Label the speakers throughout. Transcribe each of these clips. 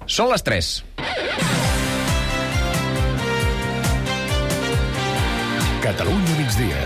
Speaker 1: Són les 3.
Speaker 2: Catalunya migdia.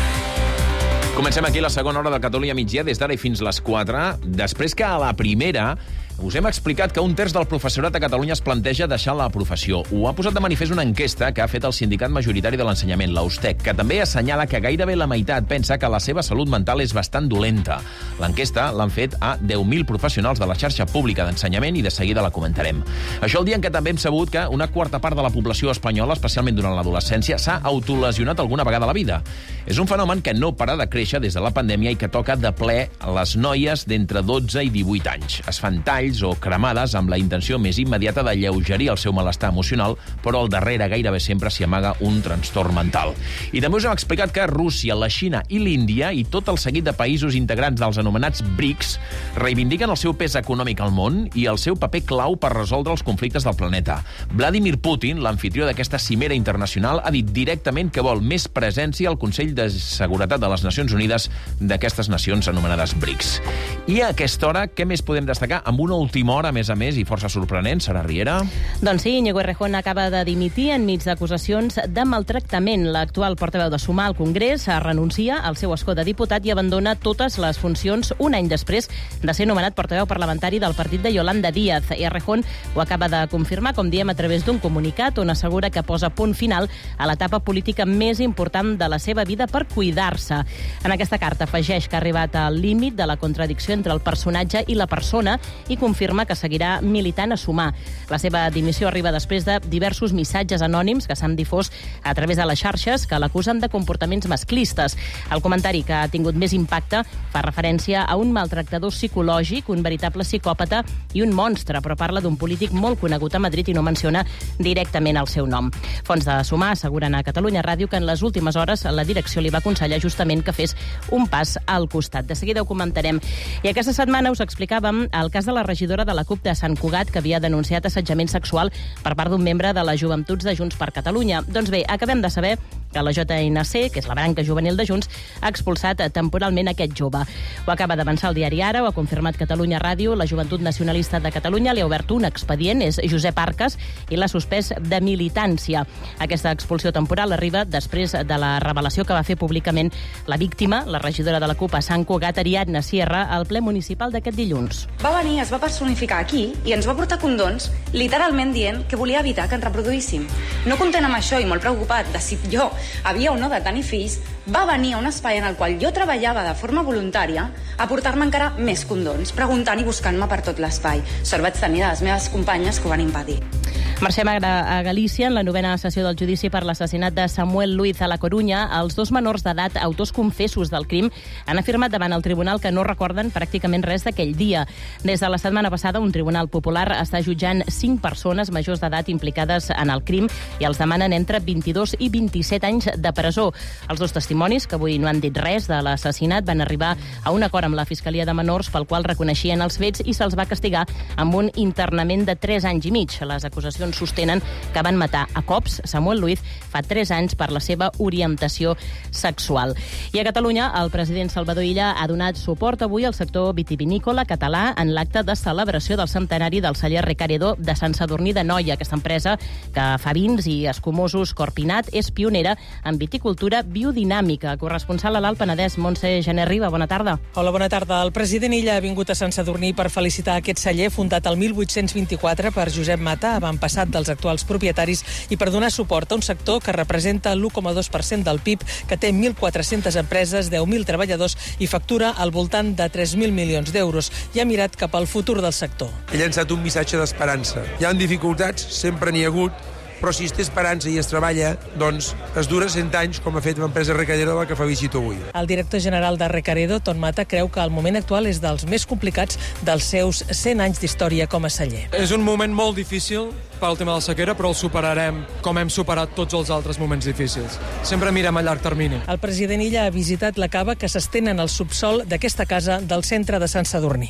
Speaker 1: Comencem aquí la segona hora de Catalunya migdia, des d'ara i fins les 4. Després que a la primera us hem explicat que un terç del professorat a Catalunya es planteja deixar la professió. Ho ha posat de manifest una enquesta que ha fet el sindicat majoritari de l'ensenyament, l'Austec, que també assenyala que gairebé la meitat pensa que la seva salut mental és bastant dolenta. L'enquesta l'han fet a 10.000 professionals de la xarxa pública d'ensenyament i de seguida la comentarem. Això el dia en què també hem sabut que una quarta part de la població espanyola, especialment durant l'adolescència, s'ha autolesionat alguna vegada a la vida. És un fenomen que no para de créixer des de la pandèmia i que toca de ple a les noies d'entre 12 i 18 anys. Es fan talls o cremades amb la intenció més immediata de lleugerir el seu malestar emocional, però al darrere gairebé sempre s'hi amaga un trastorn mental. I també us hem explicat que Rússia, la Xina i l'Índia i tot el seguit de països integrants dels anomenats BRICS reivindiquen el seu pes econòmic al món i el seu paper clau per resoldre els conflictes del planeta. Vladimir Putin, l'anfitrió d'aquesta cimera internacional, ha dit directament que vol més presència al Consell de Seguretat de les Nacions Unides d'aquestes nacions anomenades BRICS. I a aquesta hora, què més podem destacar amb una última hora, a més, i força sorprenent, Sara Riera?
Speaker 3: Doncs sí, Íñigo Errejón acaba de dimitir enmig d'acusacions de maltractament. L'actual portaveu de Sumar al Congrés renuncia al seu escó de diputat i abandona totes les funcions un any després de ser nomenat portaveu parlamentari del partit de Yolanda Díaz. I Errejón ho acaba de confirmar, com diem, a través d'un comunicat on assegura que posa punt final a l'etapa política més important de la seva vida per cuidar-se. En aquesta carta afegeix que ha arribat al límit de la contradicció entre el personatge i la persona i confirma que seguirà militant a Sumar. La seva dimissió arriba després de diversos missatges anònims que s'han difós a través de les xarxes que l'acusen de comportaments masclistes. El comentari que ha tingut més impacte fa referència a un maltractador psicològic, un veritable psicòpata i un monstre, però parla d'un polític molt conegut a Madrid i no menciona directament el seu nom. Fons de Sumar asseguren a Catalunya Ràdio que en les últimes hores la direcció li va aconsellar justament que fes un pas al costat. De seguida ho comentarem. I aquesta setmana us explicàvem el cas de la regidora de la CUP de Sant Cugat que havia denunciat assetjament sexual per part d'un membre de les Joventuts de Junts per Catalunya. Doncs bé, acabem de saber que la JNC, que és la branca juvenil de Junts, ha expulsat temporalment aquest jove. Ho acaba d'avançar el diari Ara, ho ha confirmat Catalunya Ràdio, la Joventut Nacionalista de Catalunya li ha obert un expedient, és Josep Arcas, i l'ha suspès de militància. Aquesta expulsió temporal arriba després de la revelació que va fer públicament la víctima, la regidora de la CUP a Sant Cugat, Ariadna Sierra, al ple municipal d'aquest dilluns.
Speaker 4: Va venir, es va personificar aquí i ens va portar condons, literalment dient que volia evitar que ens reproduíssim. No content amb això i molt preocupat de si jo havia o no de tenir fills, va venir a un espai en el qual jo treballava de forma voluntària a portar-me encara més condons, preguntant i buscant-me per tot l'espai. Sort vaig tenir de les meves companyes que ho van impedir.
Speaker 3: Marxem ara a Galícia. En la novena sessió del judici per l'assassinat de Samuel Luiz a la Corunya, els dos menors d'edat, autors confessos del crim, han afirmat davant el tribunal que no recorden pràcticament res d'aquell dia. Des de la setmana passada, un tribunal popular està jutjant 5 persones majors d'edat implicades en el crim i els demanen entre 22 i 27 anys de presó. Els dos testimonis, que avui no han dit res de l'assassinat, van arribar a un acord amb la Fiscalia de Menors pel qual reconeixien els fets i se'ls va castigar amb un internament de 3 anys i mig. Les acusacions sostenen que van matar a cops Samuel Luiz fa 3 anys per la seva orientació sexual. I a Catalunya, el president Salvador Illa ha donat suport avui al sector vitivinícola català en l'acte de celebració del centenari del celler Recaredo de Sant Sadurní d'Anoia. Aquesta empresa, que fa vins i escumosos Corpinat, és pionera en viticultura biodinàmica. Corresponsal a l'Alt Penedès, Montse Gené Riba, bona tarda.
Speaker 5: Hola, bona tarda. El president Illa ha vingut a Sant Sadurní per felicitar aquest celler fundat el 1824 per Josep Mata, avantpassat dels actuals propietaris, i per donar suport a un sector que representa l'1,2% del PIB, que té 1.400 empreses, 10.000 treballadors i factura al voltant de 3.000 milions d'euros. I ha mirat cap al futur del sector.
Speaker 6: He llançat un missatge d'esperança. Hi ha dificultats, sempre n'hi ha hagut, però si es té esperança i es treballa, doncs es dura 100 anys, com ha fet l'empresa Recaredo, la que fa visita avui.
Speaker 5: El director general de Recaredo, Ton Mata, creu que el moment actual és dels més complicats dels seus 100 anys d'història com a celler.
Speaker 7: És un moment molt difícil pel tema de la sequera, però el superarem com hem superat tots els altres moments difícils. Sempre mirem a llarg termini.
Speaker 5: El president Illa ha visitat la cava que s'estén en el subsol d'aquesta casa del centre de Sant Sadurní.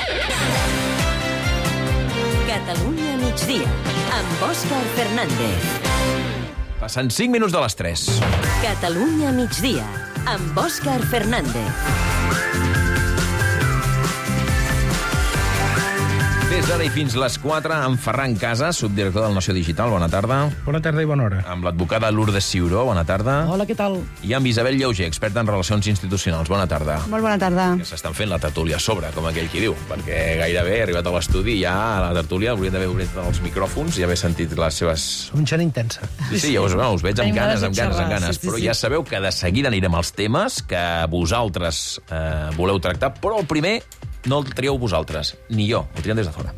Speaker 8: Catalunya migdia, amb Òscar Fernández.
Speaker 1: Passen 5 minuts de les 3.
Speaker 8: Catalunya migdia, amb Òscar Fernández.
Speaker 1: Bé, Des d'ara i fins les 4, amb Ferran Casas, subdirector del Nació Digital. Bona tarda.
Speaker 9: Bona tarda i bona hora.
Speaker 1: Amb l'advocada Lourdes Ciuró. Bona tarda.
Speaker 9: Hola, què tal?
Speaker 1: I amb Isabel Llauger, experta en relacions institucionals. Bona tarda.
Speaker 10: Molt bona tarda.
Speaker 1: Que s'estan fent la tertúlia a sobre, com aquell qui diu, perquè gairebé he arribat a l'estudi ja a la tertúlia, hauríem d'haver obrit els micròfons i haver sentit les seves...
Speaker 9: Som gent intensa.
Speaker 1: Sí, ja us veig amb ganes.
Speaker 10: Sí.
Speaker 1: Però ja sabeu que de seguida anirem als temes que vosaltres voleu tractar, però el primer no el trieu vosaltres, ni jo, el triem des de fora.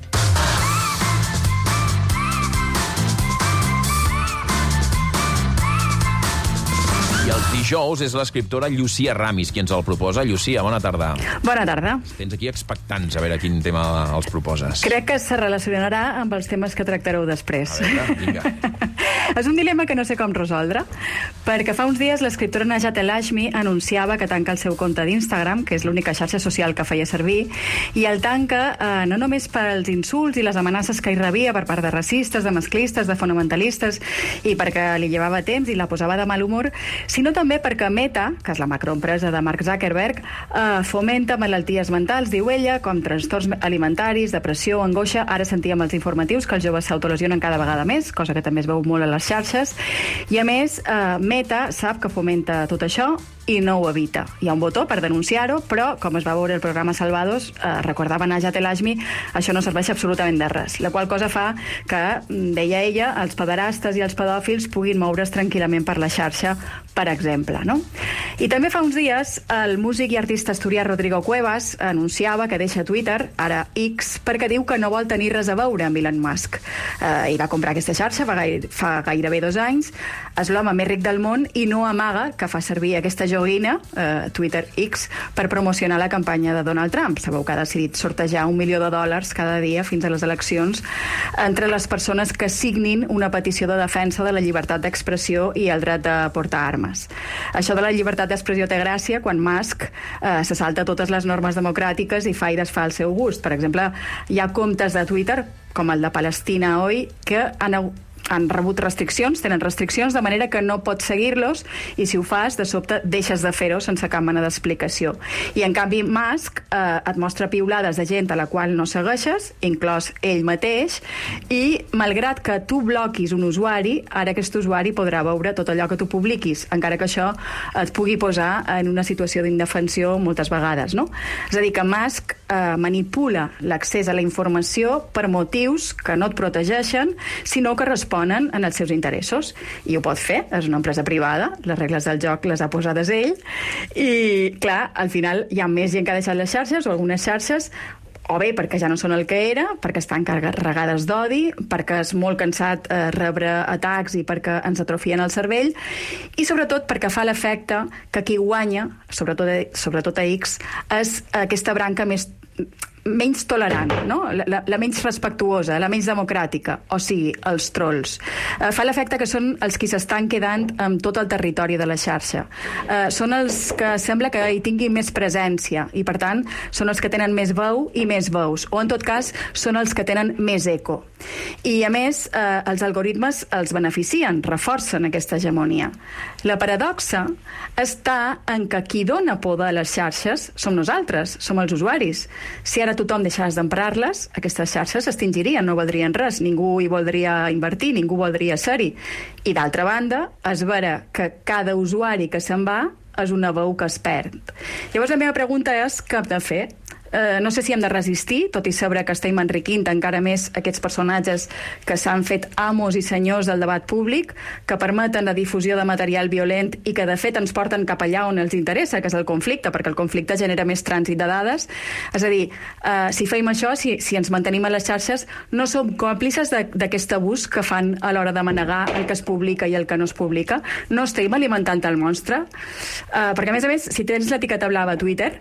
Speaker 1: I els dijous és l'escriptora Llucia Ramis qui ens el proposa. Llucia, bona tarda.
Speaker 10: Bona tarda.
Speaker 1: Tens aquí expectants a veure quin tema els proposes.
Speaker 10: Crec que se relacionarà amb els temes que tractareu després.
Speaker 1: A veure, vinga.
Speaker 10: És un dilema que no sé com resoldre, perquè fa uns dies l'escriptora Najat El Hashmi anunciava que tanca el seu compte d'Instagram, que és l'única xarxa social que feia servir, i el tanca no només pels insults i les amenaces que hi rebia per part de racistes, de masclistes, de fonamentalistes, i perquè li llevava temps i la posava de mal humor, sinó també perquè Meta, que és la macroempresa de Mark Zuckerberg, fomenta malalties mentals, diu ella, com trastorns alimentaris, depressió, angoixa. Ara sentíem els informatius que els joves s'autolesionen cada vegada més, cosa que també es veu molt a les xarxes, i a més Meta sap que fomenta tot això i no ho evita. Hi ha un botó per denunciar-ho, però, com es va veure el programa Salvados, recordava Najat El Hashmi, això no serveix absolutament de res. La qual cosa fa que, deia ella, els pederastes i els pedòfils puguin moure's tranquil·lament per la xarxa, per exemple, no? I també fa uns dies el músic i artista asturià Rodrigo Cuevas anunciava que deixa Twitter, ara X, perquè diu que no vol tenir res a veure amb Elon Musk. I va comprar aquesta xarxa fa gairebé 2 anys, és l'home més ric del món i no amaga que fa servir aquesta joguina, Twitter X, per promocionar la campanya de Donald Trump. Sabeu que ha decidit sortejar $1 milió cada dia fins a les eleccions entre les persones que signin una petició de defensa de la llibertat d'expressió i el dret de portar armes. Això de la llibertat d'expressió té gràcia quan Musk se salta totes les normes democràtiques i fa i desfà al seu gust. Per exemple, hi ha comptes de Twitter, com el de Palestina Hoy, que han rebut restriccions, tenen restriccions, de manera que no pots seguir-los, i si ho fas, de sobte deixes de fer-ho sense cap mena d'explicació. I en canvi Musk et mostra piulades de gent a la qual no segueixes, inclòs ell mateix, i malgrat que tu bloquis un usuari, ara aquest usuari podrà veure tot allò que tu publiquis, encara que això et pugui posar en una situació d'indefensió moltes vegades, no? És a dir, que Musk manipula l'accés a la informació per motius que no et protegeixen, sinó que responen en els seus interessos. I ho pot fer, és una empresa privada, les regles del joc les ha posades ell, i clar, al final hi ha més gent que ha deixat les xarxes, o algunes xarxes, o bé perquè ja no són el que era, perquè estan carregades d'odi, perquè és molt cansat rebre atacs i perquè ens atrofien el cervell, i sobretot perquè fa l'efecte que qui guanya, sobretot a X, és aquesta branca menys tolerant, no? La menys respectuosa, la menys democràtica, o sigui, els trolls. Fa l'efecte que són els qui s'estan quedant amb tot el territori de la xarxa. Són els que sembla que hi tinguin més presència i, per tant, són els que tenen més veu i més veus, o en tot cas són els que tenen més eco. I, a més, els algoritmes els beneficien, reforcen aquesta hegemonia. La paradoxa està en que qui dona poder a les xarxes som nosaltres, som els usuaris. Si ara tothom deixés d'emprar-les, aquestes xarxes s'extingirien, no valdrien res, ningú hi voldria invertir, ningú voldria ser-hi. I d'altra banda, és vera que cada usuari que se'n va és una veu que es perd. Llavors la meva pregunta és què hem de fer? No sé si hem de resistir, tot i saber que estem enriquint encara més aquests personatges que s'han fet amos i senyors del debat públic, que permeten la difusió de material violent i que de fet ens porten cap allà on els interessa, que és el conflicte, perquè el conflicte genera més trànsit de dades. És a dir, si fem això, si ens mantenim a les xarxes, no som còmplices d'aquest abús que fan a l'hora de manegar el que es publica i el que no es publica. No estem alimentant el monstre, perquè a més, si tens l'etiqueta blava a Twitter,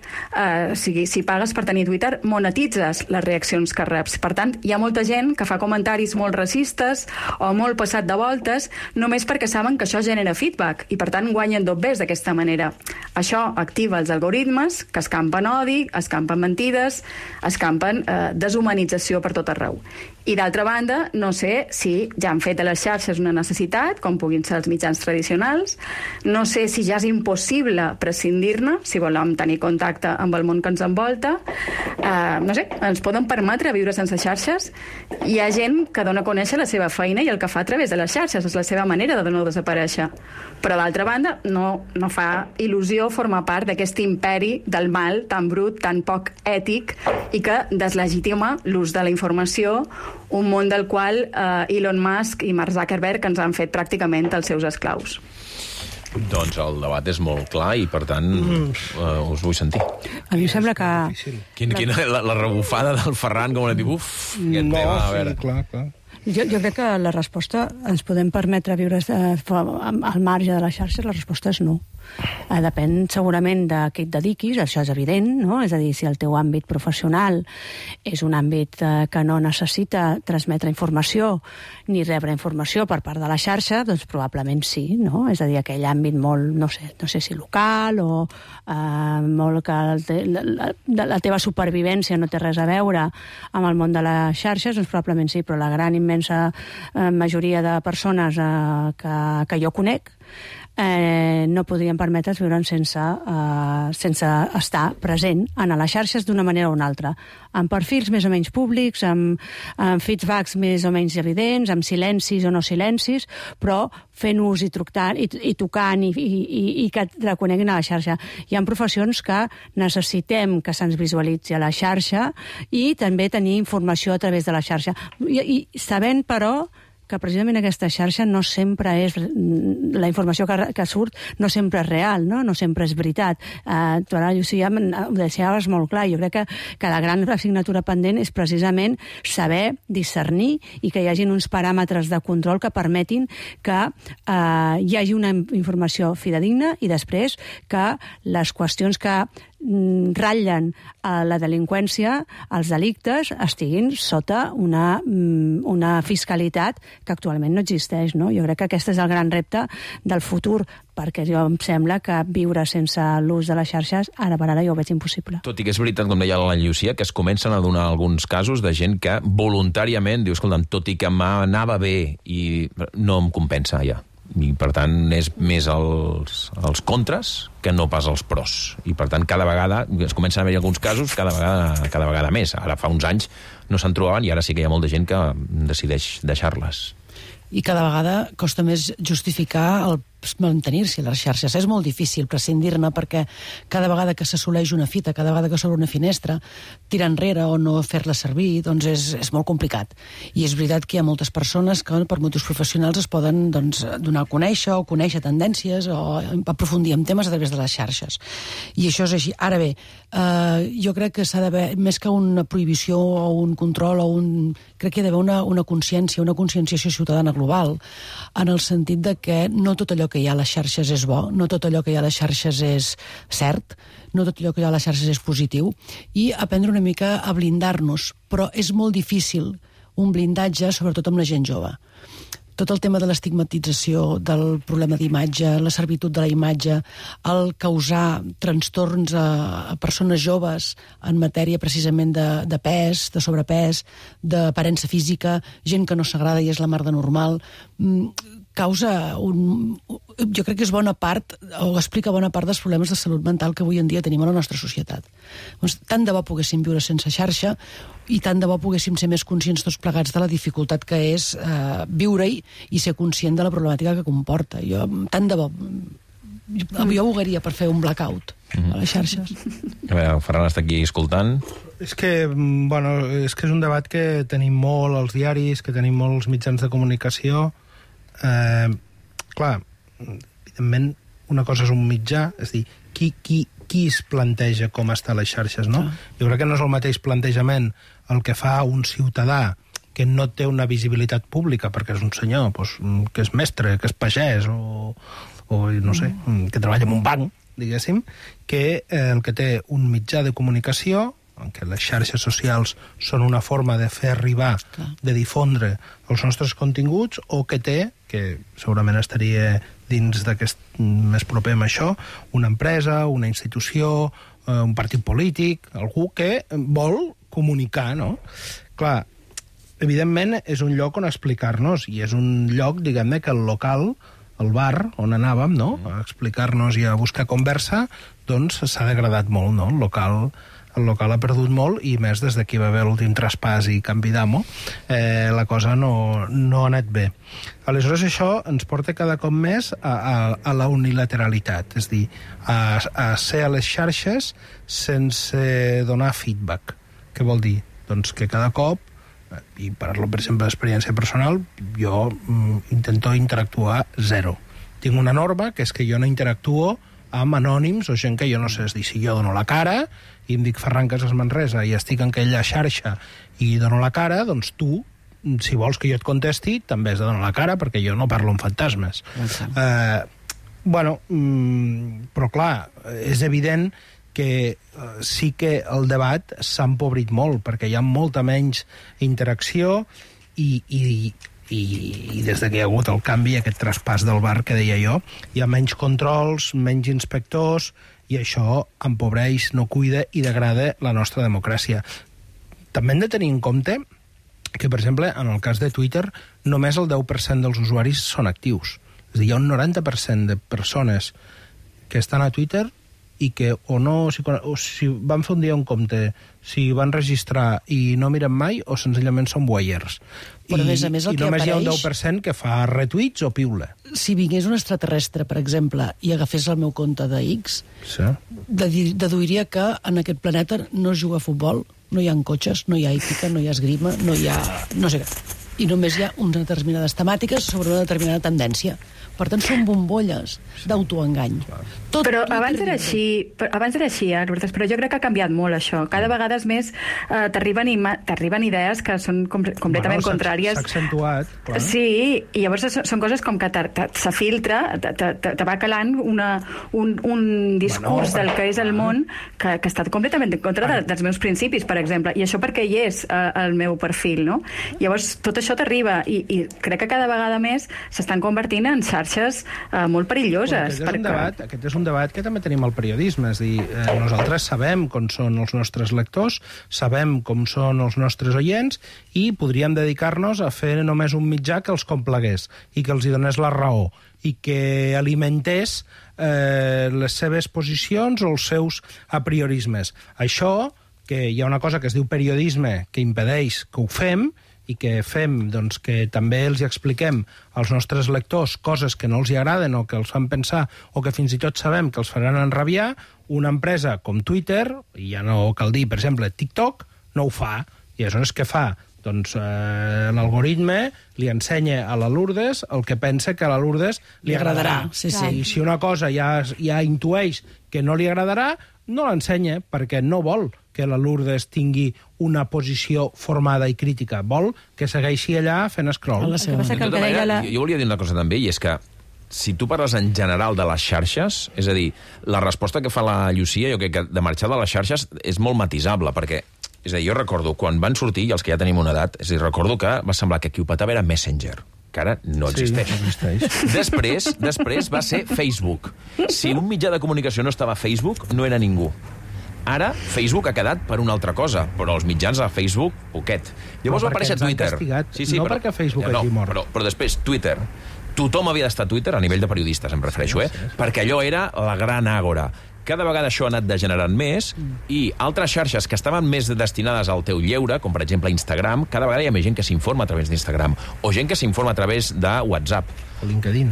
Speaker 10: si pagues per tenir Twitter, monetitzes les reaccions que reps. Per tant, hi ha molta gent que fa comentaris molt racistes o molt passat de voltes només perquè saben que això genera feedback i, per tant, guanyen dobbers d'aquesta manera. Això activa els algoritmes que escampen odi, escampen mentides, escampen deshumanització per tot arreu. I, d'altra banda, no sé si ja han fet a les xarxes una necessitat, com puguin ser els mitjans tradicionals, no sé si ja és impossible prescindir-ne, si volem tenir contacte amb el món que ens envolta, no sé, ens poden permetre viure sense xarxes. Hi ha gent que dona a conèixer la seva feina i el que fa a través de les xarxes, és la seva manera de no desaparèixer. Però, d'altra banda, no fa il·lusió formar part d'aquest imperi del mal tan brut, tan poc ètic, i que deslegitima l'ús de la informació, un món del qual Elon Musk i Mark Zuckerberg ens han fet pràcticament els seus esclaus.
Speaker 1: Doncs el debat és molt clar i, per tant, us vull sentir.
Speaker 11: A mi em sembla que...
Speaker 1: La rebufada del Ferran, com l'he dit, aquest tema, a veure...
Speaker 9: Clar.
Speaker 11: Jo crec que la resposta, ens podem permetre viure al marge de les xarxes, la resposta és no. Depèn segurament de què et dediquis, això és evident, no? És a dir, si el teu àmbit professional és un àmbit que no necessita transmetre informació ni rebre informació per part de la xarxa, doncs probablement sí, no? És a dir, aquell àmbit molt, no sé si local o molt que la teva supervivència no té res a veure amb el món de les xarxes, doncs probablement sí, però la gran immensa majoria de persones que jo conec no podrien permetre's viure sense estar present en les xarxes d'una manera o una altra, amb perfils més o menys públics, amb feedbacks més o menys evidents, amb silencis o no silencis, però fent ús i tocant i que et reconeguin a la xarxa. Hi ha professions que necessitem que se'ns visualitzi a la xarxa i també tenir informació a través de la xarxa. I sabent, però, que precisament aquesta xarxa no sempre és... La informació que surt no sempre és real, no sempre és veritat. Tu ara, Llucia, ho deixaves molt clar. Jo crec que la gran assignatura pendent és precisament saber discernir i que hi hagin uns paràmetres de control que permetin que hi hagi una informació fidedigna i després que les qüestions que ratllen la delinqüència, els delictes, estiguin sota una fiscalitat que actualment no existeix, no? Jo crec que aquest és el gran repte del futur, perquè jo em sembla que viure sense l'ús de les xarxes, ara per ara jo ho veig impossible.
Speaker 1: Tot i que és veritat, com deia la Llucia, que es comencen a donar alguns casos de gent que voluntàriament diu, escolta'm, tot i que m'anava bé i no em compensa ja. I, per tant, és més els contres que no pas els pros. I, per tant, cada vegada, es comencen a haver alguns casos, cada vegada més. Ara fa uns anys no se'n trobaven i ara sí que hi ha molta gent que decideix deixar-les.
Speaker 12: I cada vegada costa més justificar el mantenir-s'hi a les xarxes. És molt difícil prescindir-ne perquè cada vegada que s'assoleix una fita, cada vegada que s'obre una finestra, tirar enrere o no fer-la servir, doncs és molt complicat. I és veritat que hi ha moltes persones que per motius professionals es poden donar a conèixer o conèixer tendències o aprofundir en temes a través de les xarxes. I això és així. Ara bé, jo crec que s'ha d'haver, més que una prohibició o un control crec que hi ha d'haver una consciència, una conscienciació ciutadana global, en el sentit de que no tot allò que hi ha a les xarxes és bo, no tot allò que hi ha a les xarxes és cert, no tot allò que hi ha a les xarxes és positiu, i aprendre una mica a blindar-nos. Però és molt difícil un blindatge, sobretot amb la gent jove. Tot el tema de l'estigmatització, del problema d'imatge, la servitud de la imatge, el causar trastorns a persones joves en matèria precisament de pes, de sobrepès, d'aparença física, gent que no s'agrada i és la mar de normal, causa jo crec que és bona part, o explica bona part dels problemes de salut mental que avui en dia tenim a la nostra societat. Doncs, tant de bo poguéssim viure sense xarxa i tant de bo poguéssim ser més conscients tots plegats de la dificultat que és viure-hi i ser conscient de la problemàtica que comporta. Tant de bo. Jo abogaria per fer un blackout a les xarxes.
Speaker 1: A veure, el Ferran està aquí escoltant.
Speaker 9: És que és un debat que tenim molt als diaris, que tenim molts mitjans de comunicació. Clar, evidentment, una cosa és un mitjà, és a dir, qui es planteja com està a les xarxes, no? Jo crec que no és el mateix plantejament el que fa un ciutadà que no té una visibilitat pública, perquè és un senyor que és mestre, que és pagès, o no sé, que treballa en un banc, diguéssim, que el que té un mitjà de comunicació, en què les xarxes socials són una forma de fer arribar, de difondre els nostres continguts, o que té, que segurament estaria dins d'aquest més proper amb això, una empresa, una institució, un partit polític, algú que vol comunicar, no? Clar, evidentment és un lloc on explicar-nos, i és un lloc, diguem-ne, que el local, el bar on anàvem, no?, a explicar-nos i a buscar conversa, doncs s'ha degradat molt, no?, el local el local ha perdut molt, i més des que va haver l'últim traspàs i canvi d'amo, la cosa no ha anat bé. Aleshores, això ens porta cada cop més a la unilateralitat, és a dir, a ser a les xarxes sense donar feedback. Què vol dir? Doncs que cada cop, i parlo, per exemple, d'experiència personal, jo intento interactuar zero. Tinc una norma, que és que jo no interactuo amb anònims o gent que jo no sé. És dir, si jo dono la cara i em dic Ferran Casas Manresa i estic en aquella xarxa i dono la cara, doncs tu, si vols que jo et contesti, també has de donar la cara, perquè jo no parlo amb fantasmes. Però clar, és evident que sí que el debat s'ha empobrit molt, perquè hi ha molta menys interacció i des que hi ha hagut el canvi, aquest traspàs del bar que deia jo, hi ha menys controls, menys inspectors, i això empobreix, no cuida i degrada la nostra democràcia. També hem de tenir en compte que, per exemple, en el cas de Twitter, només el 10% dels usuaris són actius. És a dir, hi ha un 90% de persones que estan a Twitter i que o si van fer un dia un compte, si van registrar i no miren mai, o senzillament són voyeurs.
Speaker 12: Però, a més, el
Speaker 9: I
Speaker 12: que
Speaker 9: només
Speaker 12: apareix...
Speaker 9: hi ha un 10% que fa retuits o piula.
Speaker 12: Si vingués un extraterrestre, per exemple, i agafés el meu compte de X, deduiria que en aquest planeta no es juga a futbol, no hi ha cotxes, no hi ha hípica, no hi ha esgrima, no hi ha... no sé què. I només hi ha unes determinades temàtiques sobre una determinada tendència. Per tant, són bombolles d'autoengany.
Speaker 10: Però abans era així, Lourdes, però jo crec que ha canviat molt això. Cada vegada més t'arriben idees que són completament contràries.
Speaker 9: S'ha accentuat, clar.
Speaker 10: Sí, i llavors són coses com que se filtra, te va calant un discurs del que és el món que està completament en contra dels meus principis, per exemple. I això perquè hi és el meu perfil, no? Llavors, tot això t'arriba, i crec que cada vegada més s'estan convertint en xarxes molt perilloses.
Speaker 9: Aquest és un debat que també tenim al periodisme. És a dir, nosaltres sabem com són els nostres lectors, sabem com són els nostres oients, i podríem dedicar-nos a fer només un mitjà que els complegués i que els hi donés la raó i que alimentés les seves posicions o els seus apriorismes. Això, que hi ha una cosa que es diu periodisme que impedeix que ho fem, i que fem, doncs, que també els expliquem als nostres lectors coses que no els hi agraden o que els fan pensar o que fins i tot sabem que els faran enrabiar, una empresa com Twitter, i ja no cal dir, per exemple, TikTok, no ho fa. I aleshores què fa? Doncs l'algoritme li ensenya a la Lourdes el que pensa que a la Lourdes li agradarà.
Speaker 12: Sí.
Speaker 9: I si una cosa ja intueix que no li agradarà, no l'ensenya, perquè no vol que la Lourdes tingui una posició formada i crítica. Vol que segueixi allà fent scroll.
Speaker 1: Jo volia dir una cosa també, i és que si tu parles en general de les xarxes, és a dir, la resposta que fa la Llucia, jo crec que de marxar de les xarxes és molt matisable, perquè, és a dir, jo recordo, quan van sortir, i els que ja tenim una edat, és a dir, recordo que va semblar que qui ho petava era Messenger, que ara no existeix.
Speaker 9: Sí, no existeix.
Speaker 1: Després va ser Facebook. Si un mitjà de comunicació no estava a Facebook, no era ningú. Ara, Facebook ha quedat per una altra cosa, però els mitjans a Facebook, poquet. Llavors va aparèixer Twitter.
Speaker 9: Perquè Facebook hagi mort.
Speaker 1: Però després, Twitter. Tothom havia d'estar a Twitter, a nivell de periodistes, em refereixo, perquè allò era la gran àgora. Cada vegada això ha anat degenerant més, i altres xarxes que estaven més destinades al teu lleure, com per exemple Instagram, cada vegada hi ha més gent que s'informa a través d'Instagram, o gent que s'informa a través de WhatsApp.
Speaker 9: O LinkedIn.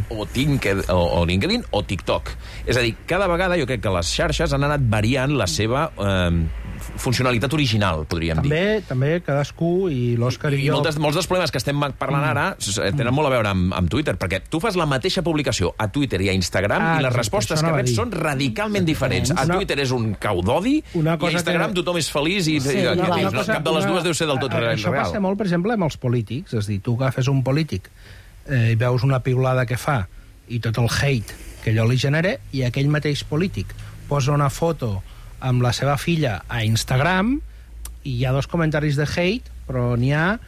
Speaker 1: O LinkedIn o TikTok. És a dir, cada vegada jo crec que les xarxes han anat variant la seva funcionalitat original, podríem dir.
Speaker 9: També cadascú, i l'Òscar i jo...
Speaker 1: Molts dels problemes que estem parlant ara tenen molt a veure amb Twitter, perquè tu fas la mateixa publicació a Twitter i a Instagram i les respostes que reps són radicalment diferents. A Twitter és un cau d'odi i a Instagram tothom és feliç i cap de les dues deu ser del tot real.
Speaker 9: Això passa molt, per exemple, amb els polítics. És a dir, tu agafes un polític i veus una piulada que fa i tot el hate que allò li genera, i aquell mateix polític posa una foto amb la seva filla a Instagram i hi ha 2 comentaris de hate, però n'hi ha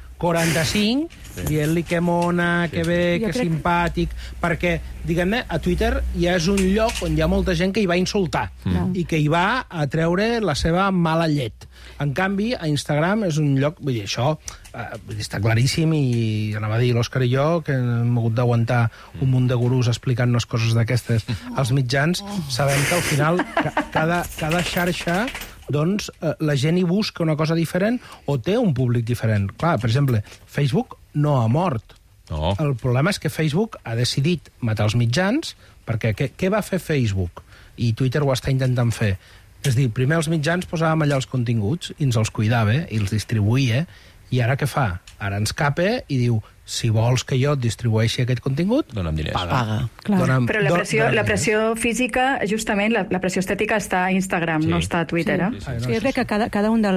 Speaker 9: 45 dient-li que mona, que bé, que simpàtic, perquè, diguem-ne, a Twitter ja és un lloc on hi ha molta gent que hi va insultar i que hi va a treure la seva mala llet. En canvi, a Instagram és un lloc... Vull dir, això està claríssim, i anava a dir l'Òscar i jo que hem hagut d'aguantar un munt de gurús explicant-nos coses d'aquestes als mitjans. Sabem que al final cada xarxa doncs la gent hi busca una cosa diferent o té un públic diferent. Clar, per exemple, Facebook no ha mort.
Speaker 1: No.
Speaker 9: El problema és que Facebook ha decidit matar els mitjans, perquè què va fer Facebook? I Twitter ho està intentant fer. És a dir, primer els mitjans posàvem allà els continguts i ens els cuidava i els distribuïa, i ara què fa? Ara ens capa i diu, si vols que jo et distribueixi aquest contingut,
Speaker 1: dona'm diners.
Speaker 9: Paga.
Speaker 10: Però la pressió física, justament, la pressió estètica està a Instagram, no està a Twitter.
Speaker 11: Sí, jo crec que cada un de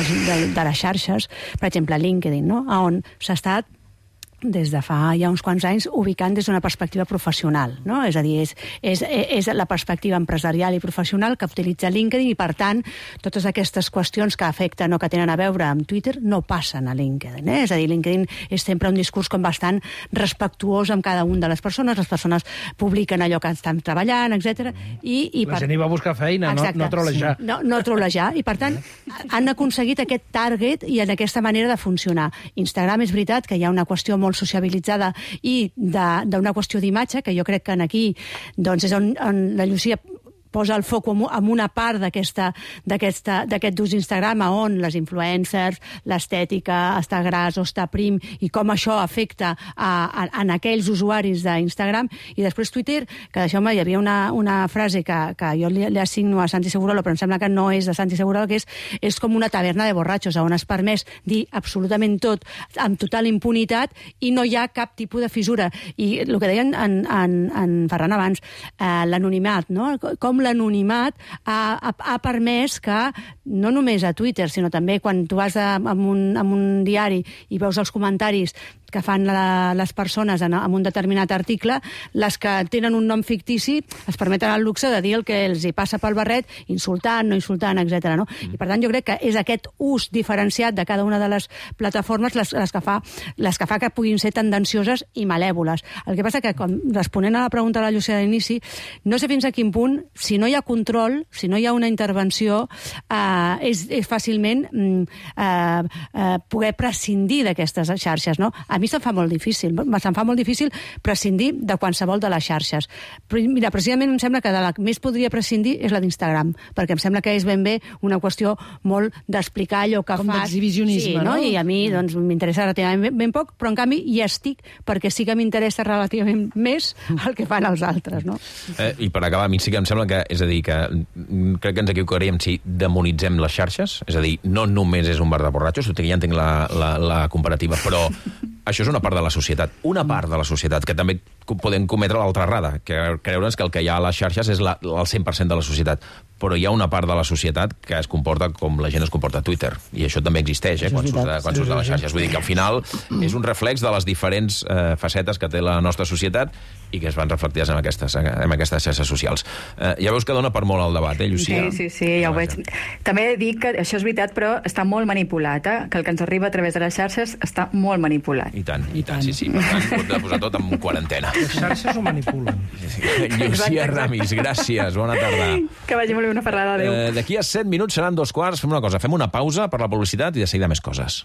Speaker 11: les xarxes, per exemple, LinkedIn, no? On s'ha estat des de fa ja uns quants anys ubicant des d'una perspectiva professional, no? És a dir, és la perspectiva empresarial i professional que utilitza LinkedIn i, per tant, totes aquestes qüestions que afecten o que tenen a veure amb Twitter no passen a LinkedIn. És a dir, LinkedIn és sempre un discurs com bastant respectuós amb cada una de les persones publiquen allò que estan treballant, etc.
Speaker 9: La gent hi va buscar feina, no trolejar.
Speaker 11: No trolejar, i per tant han aconseguit aquest target i en aquesta manera de funcionar. Instagram és veritat que hi ha una qüestió molt sociabilitzada i d'una qüestió d'imatge, que jo crec que aquí doncs és on la Llucia posa el foc en una part d'aquest d'ús d'Instagram, on les influencers, l'estètica, està gras o està prim, i com això afecta en aquells usuaris d'Instagram. I després Twitter, que deixeu-me, hi havia una frase que jo li assigno a Santi Segurola, però em sembla que no és de Santi Segurola, que és com una taverna de borratxos, on es permès dir absolutament tot amb total impunitat i no hi ha cap tipus de fissura. I el que deien en Ferran abans, l'anonimat, no? Com l'anonimat ha permès que, no només a Twitter, sinó també quan tu vas a un diari i veus els comentaris que fan les persones en un determinat article, les que tenen un nom fictici es permeten el luxe de dir el que els hi passa pel barret, insultant, no insultant, etc. No? I per tant jo crec que és aquest ús diferenciat de cada una de les plataformes les que fa que puguin ser tendencioses i malèvoles. El que passa que, responent a la pregunta de la Llucia d'inici, no sé fins a quin punt, si no hi ha control, si no hi ha una intervenció, és fàcilment poder prescindir d'aquestes xarxes, no? A mi se'm fa molt difícil prescindir de qualsevol de les xarxes. Però, mira, precisament em sembla que de la que més podria prescindir és la d'Instagram, perquè em sembla que és ben bé una qüestió molt d'explicar allò que fas.
Speaker 12: Com d'exhibicionisme, no?
Speaker 11: I a mi doncs, m'interessa relativament ben poc, però en canvi hi estic perquè sí que m'interessa relativament més el que fan els altres, no?
Speaker 1: I per acabar, a mi sí que em sembla que, és a dir, que crec que ens equivocaríem si demonitzem les xarxes, és a dir, no només és un bar de borratxos, ja entenc la comparativa, però això és una part de la societat. Una part de la societat, que també podem cometre l'altra errada, que creure'ns que el que hi ha a les xarxes és el 100% de la societat. Però hi ha una part de la societat que es comporta com la gent es comporta a Twitter. I això també existeix, quan surts de les xarxes. Vull dir que al final és un reflex de les diferents facetes que té la nostra societat i que es van reflectides en aquestes xarxes socials. Ja veus que dona per molt el debat, Llucia?
Speaker 10: Sí, ja ho veig. També dic que això és veritat, però està molt manipulat, que el que ens arriba a través de les xarxes està molt manipulat.
Speaker 1: I tant, sí. Per tant, pot posar tot en quarantena.
Speaker 9: Les xarxes ho manipulen.
Speaker 1: Llucia Ramis, gràcies, bona tarda.
Speaker 10: Que vagi molt bé, una parlada, adéu.
Speaker 1: D'aquí a 7 minuts seran 2:15, fem una cosa, fem una pausa per la publicitat i de seguida més coses.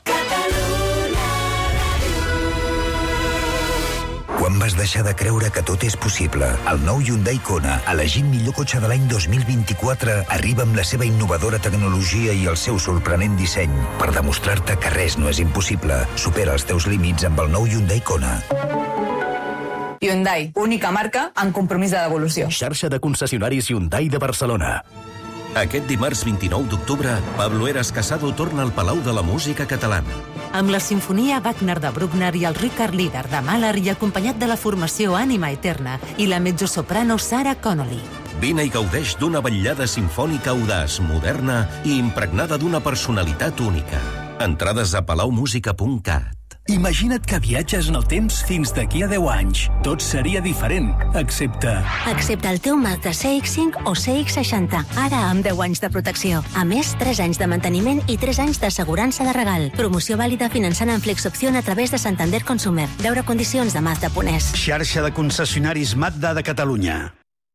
Speaker 13: Quan vas deixar de creure que tot és possible? El nou Hyundai Kona, elegit millor cotxe de l'any 2024, arriba amb la seva innovadora tecnologia i el seu sorprenent disseny per demostrar-te que res no és impossible. Supera els teus límits amb el nou Hyundai Kona.
Speaker 14: Hyundai, única marca amb compromís de devolució.
Speaker 2: Xarxa de concessionaris Hyundai de Barcelona.
Speaker 15: Aquest dimarts 29 d'octubre, Pablo Eras Casado torna al Palau de la Música Catalana.
Speaker 16: Amb la Sinfonia Wagner de Bruckner i el Richard Lieder de Mahler i acompanyat de la formació Ànima Eterna i la mezzosoprano Sarah Connolly.
Speaker 15: Vine i gaudeix d'una vetllada sinfònica audaç, moderna i impregnada d'una personalitat única. Entrades a palaumusica.cat.
Speaker 17: Imagina't que viatges en el temps fins d'aquí a 10 anys. Tot seria diferent, excepte
Speaker 18: el teu Mazda CX-5 o CX-60, ara amb 10 anys de protecció. A més, 3 anys de manteniment i 3 anys d'assegurança de regal. Promoció vàlida finançant en Flexopción a través de Santander Consumer. Veure condicions de Mazda.es.
Speaker 17: Xarxa de concessionaris Mazda de Catalunya.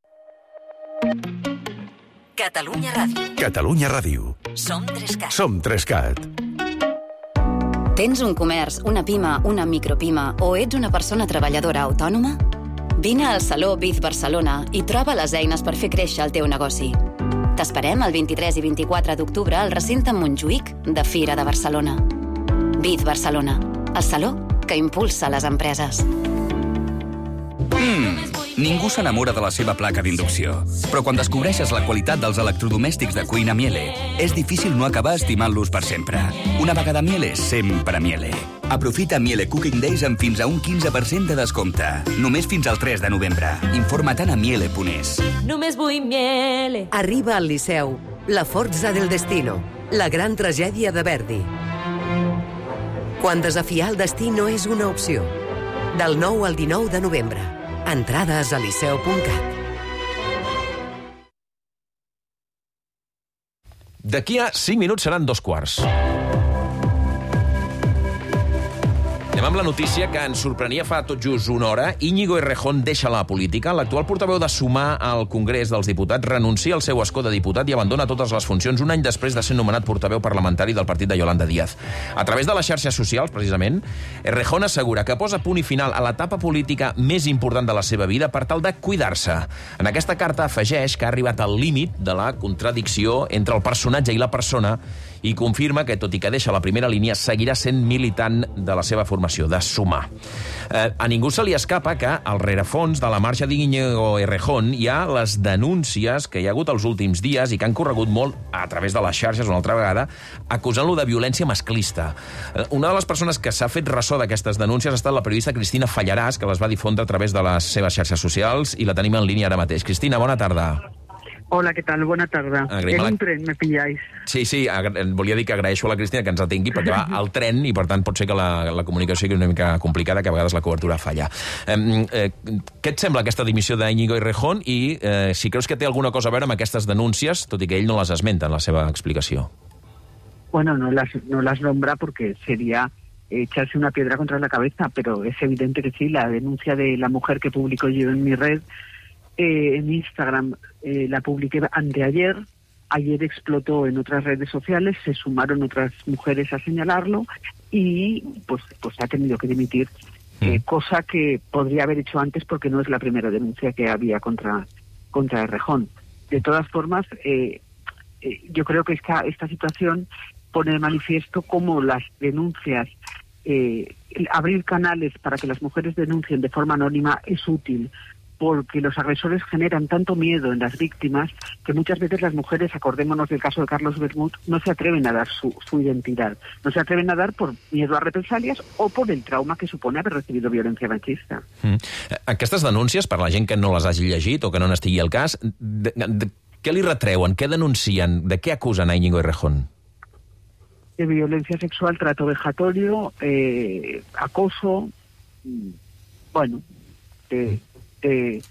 Speaker 8: Catalunya Ràdio.
Speaker 2: Catalunya Ràdio.
Speaker 8: Som 3CAT.
Speaker 2: Som 3CAT.
Speaker 19: Tens un comerç, una pima, una micropima o ets una persona treballadora autònoma? Vine al Saló Biz Barcelona i troba les eines per fer créixer el teu negoci. T'esperem el 23 i 24 d'octubre al recinte Montjuïc de Fira de Barcelona. BID Barcelona, el saló que impulsa les empreses.
Speaker 20: Ningú s'enamora de la seva placa d'inducció. Però quan descobreixes la qualitat dels electrodomèstics de cuina Miele, és difícil no acabar estimant-los per sempre. Una vegada Miele, sempre Miele. Aprofita Miele Cooking Days amb fins a un 15% de descompte. Només fins al 3 de novembre. Informa-te'n a miele.es.
Speaker 21: Només vull Miele.
Speaker 22: Arriba al Liceu, La Forza del Destino, la gran tragèdia de Verdi. Quan desafiar el destí no és una opció. Del 9 al 19 de novembre. Entrades a liceu.cat.
Speaker 1: D'aquí a 5 minuts seran 2:15. Anem amb la notícia que ens sorprenia fa tot just una hora. Íñigo Errejón deixa la política. L'actual portaveu de Sumar al Congrés dels Diputats renuncia al seu escó de diputat i abandona totes les funcions un any després de ser nomenat portaveu parlamentari del partit de Yolanda Díaz. A través de les xarxes socials, precisament, Errejón assegura que posa punt i final a l'etapa política més important de la seva vida per tal de cuidar-se. En aquesta carta afegeix que ha arribat al límit de la contradicció entre el personatge i la persona i confirma que, tot i que deixa la primera línia, seguirà sent militant de la seva formació, de Sumar. A ningú se li escapa que, al rerefons de la marxa d'Íñigo Errejón, hi ha les denúncies que hi ha hagut els últims dies i que han corregut molt a través de les xarxes, una altra vegada, acusant-lo de violència masclista. Una de les persones que s'ha fet ressò d'aquestes denúncies ha estat la periodista Cristina Fallaràs, que les va difondre a través de les seves xarxes socials, i la tenim en línia ara mateix. Cristina, bona tarda.
Speaker 23: Hola, ¿qué tal? Buena tarde. En un tren me pilláis.
Speaker 1: Sí, volia dir que agraeixo a la Cristina que ens atengui perquè va al tren i, per tant, pot ser que la comunicació sigui una mica complicada, que a vegades la cobertura falla. Què et sembla aquesta dimissió d'Íñigo Errejón i si creus que té alguna cosa a veure amb aquestes denúncies, tot i que ell no les esmenta en la seva explicació?
Speaker 23: Bueno, no las nombra porque sería echarse una piedra contra la cabeza, pero es evidente que sí, la denuncia de la mujer que publico yo en mi red, en Instagram, la publiqué anteayer. Ayer explotó en otras redes sociales, se sumaron otras mujeres a señalarlo y pues ha tenido que dimitir, cosa que podría haber hecho antes porque no es la primera denuncia que había contra Errejón. De todas formas, yo creo que esta situación pone de manifiesto cómo las denuncias, abrir canales para que las mujeres denuncien de forma anónima es útil, porque los agresores generan tanto miedo en las víctimas que muchas veces las mujeres, acordémonos del caso de Carlos Bermúdez, no se atreven a dar su identidad. No se atreven a dar por miedo a represalias o por el trauma que supone haber recibido violencia machista.
Speaker 1: Aquestes denúncies, per la gent que no les hagi llegit o que no n'estigui al cas, què li retreuen? Què denuncien? De què acusen a Íñigo Errejón?
Speaker 23: De violencia sexual, trato vejatorio, acoso, bueno, de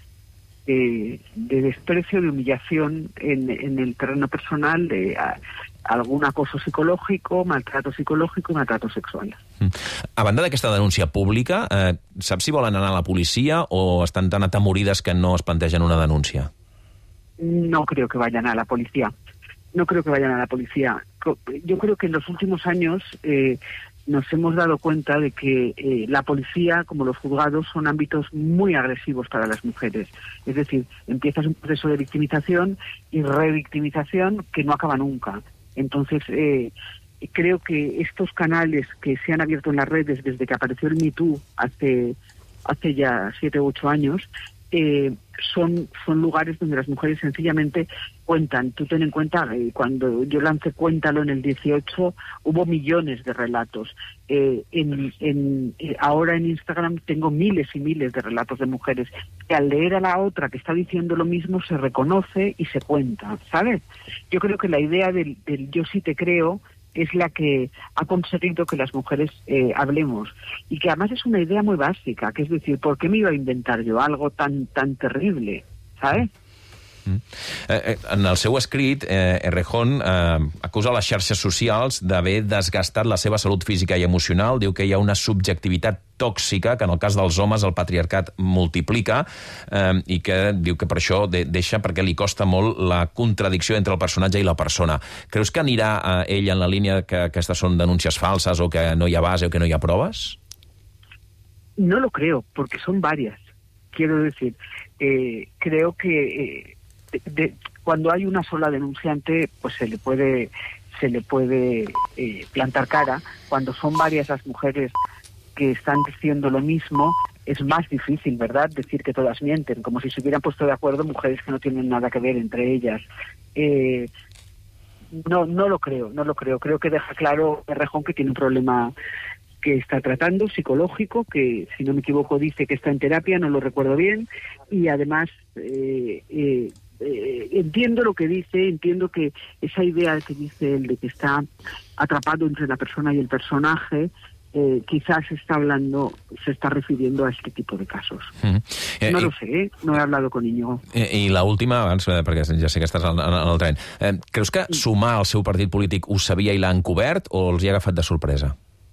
Speaker 23: desprecio, de humillación en el terreno personal, de algun acoso psicològic, maltrato psicològic i maltrato sexual.
Speaker 1: A banda d'aquesta denúncia pública, saps si volen anar a la policia o estan tan atemorides que no es plantegen una denúncia?
Speaker 23: No creo que vayan a la policía. No creo que vayan a la policía. Yo creo que en los últimos años nos hemos dado cuenta de que la policía, como los juzgados, son ámbitos muy agresivos para las mujeres. Es decir, empiezas un proceso de victimización y revictimización que no acaba nunca. Entonces, creo que estos canales que se han abierto en las redes desde que apareció el Me Too hace ya 7 u 8 años, son lugares donde las mujeres sencillamente cuentan. Tú ten en cuenta, cuando yo lancé Cuéntalo en el 18, hubo millones de relatos. Ahora en Instagram tengo miles y miles de relatos de mujeres que al leer a la otra que está diciendo lo mismo se reconoce y se cuenta, ¿sabes? Yo creo que la idea del yo sí te creo es la que ha conseguido que las mujeres hablemos, y que además es una idea muy básica, que es decir, ¿por qué me iba a inventar yo algo tan terrible? ¿Sabes?
Speaker 1: En el seu escrit, Errejón acusa les xarxes socials d'haver desgastat la seva salut física i emocional. Diu que hi ha una subjectivitat tòxica que en el cas dels homes el patriarcat multiplica i que diu que per això deixa, perquè li costa molt la contradicció entre el personatge i la persona. Creus que anirà ell en la línia que aquestes són denúncies falses o que no hi ha base o que no hi ha proves?
Speaker 23: No lo creo, porque son varias. Quiero decir, creo que Cuando hay una sola denunciante, pues se le puede plantar cara. Cuando son varias las mujeres que están diciendo lo mismo, es más difícil, ¿verdad?, decir que todas mienten, como si se hubieran puesto de acuerdo mujeres que no tienen nada que ver entre ellas. No lo creo. Creo que deja claro Errejón que tiene un problema que está tratando, psicológico, que, si no me equivoco, dice que está en terapia, no lo recuerdo bien, y además entiendo lo que dice, entiendo que esa idea que dice él de que está atrapado entre la persona y el personaje, quizás se está refiriendo a este tipo de casos. No lo sé, no he hablado con Íñigo.
Speaker 1: I l'última, abans, perquè ja sé que estàs en el tren. Creus que sumar al seu partit polític ho sabia i l'ha encobert o els hi ha agafat de sorpresa?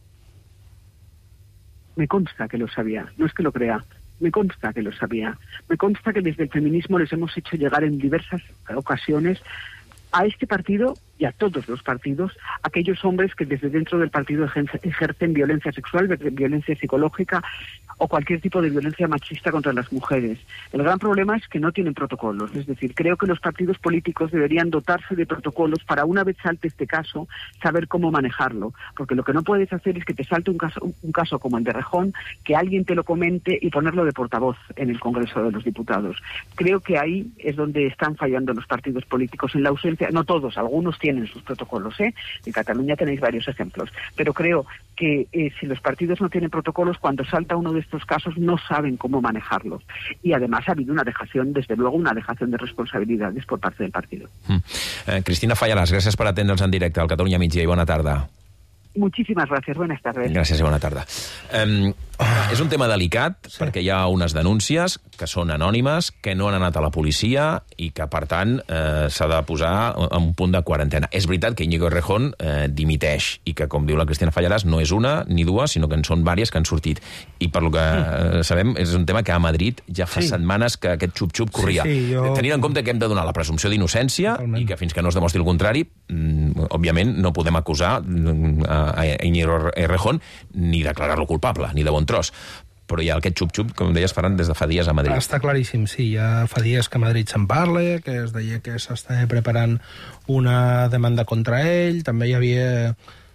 Speaker 23: Me consta que lo sabía, no es que lo crea. Me consta que lo sabía. Me consta que desde el feminismo les hemos hecho llegar en diversas ocasiones a este partido y a todos los partidos, aquellos hombres que desde dentro del partido ejercen violencia sexual, violencia psicológica o cualquier tipo de violencia machista contra las mujeres. El gran problema es que no tienen protocolos. Es decir, creo que los partidos políticos deberían dotarse de protocolos para, una vez salte este caso, saber cómo manejarlo. Porque lo que no puedes hacer es que te salte un caso como el de Errejón, que alguien te lo comente y ponerlo de portavoz en el Congreso de los Diputados. Creo que ahí es donde están fallando los partidos políticos, en la ausencia, no todos, algunos tienen sus protocolos, En Cataluña tenéis varios ejemplos, pero creo que si los partidos no tienen protocolos, cuando salta uno de estos casos no saben cómo manejarlos. Y además ha habido una dejación, desde luego, una dejación de responsabilidades por parte del partido.
Speaker 1: Cristina Fallarás, gràcies per atendre'ns en directe al Catalunya Migdia i bona tarda.
Speaker 23: Muchísimas gracias, buenas tardes.
Speaker 1: Gràcies i bona tarda. És un tema delicat, perquè hi ha unes denúncies que són anònimes, que no han anat a la policia i que, per tant, s'ha de posar en un punt de quarantena. És veritat que Íñigo Errejón dimiteix i que, com diu la Cristina Fallarás, no és una ni dues, sinó que en són vàries que han sortit. I per lo que sabem, és un tema que a Madrid ja fa setmanes que aquest xup-xup corria. Tenint en compte que hem de donar la presumpció d'innocència i que fins que no es demostri el contrari, òbviament no podem acusar a Íñigo Errejón ni declarar-lo culpable, ni de bon tros. Però hi ha aquest xup-xup, com deies, faran des de fa dies a Madrid.
Speaker 9: Està claríssim, sí. Ja fa dies que a Madrid se'n parla, que es deia que s'està preparant una demanda contra ell. També hi havia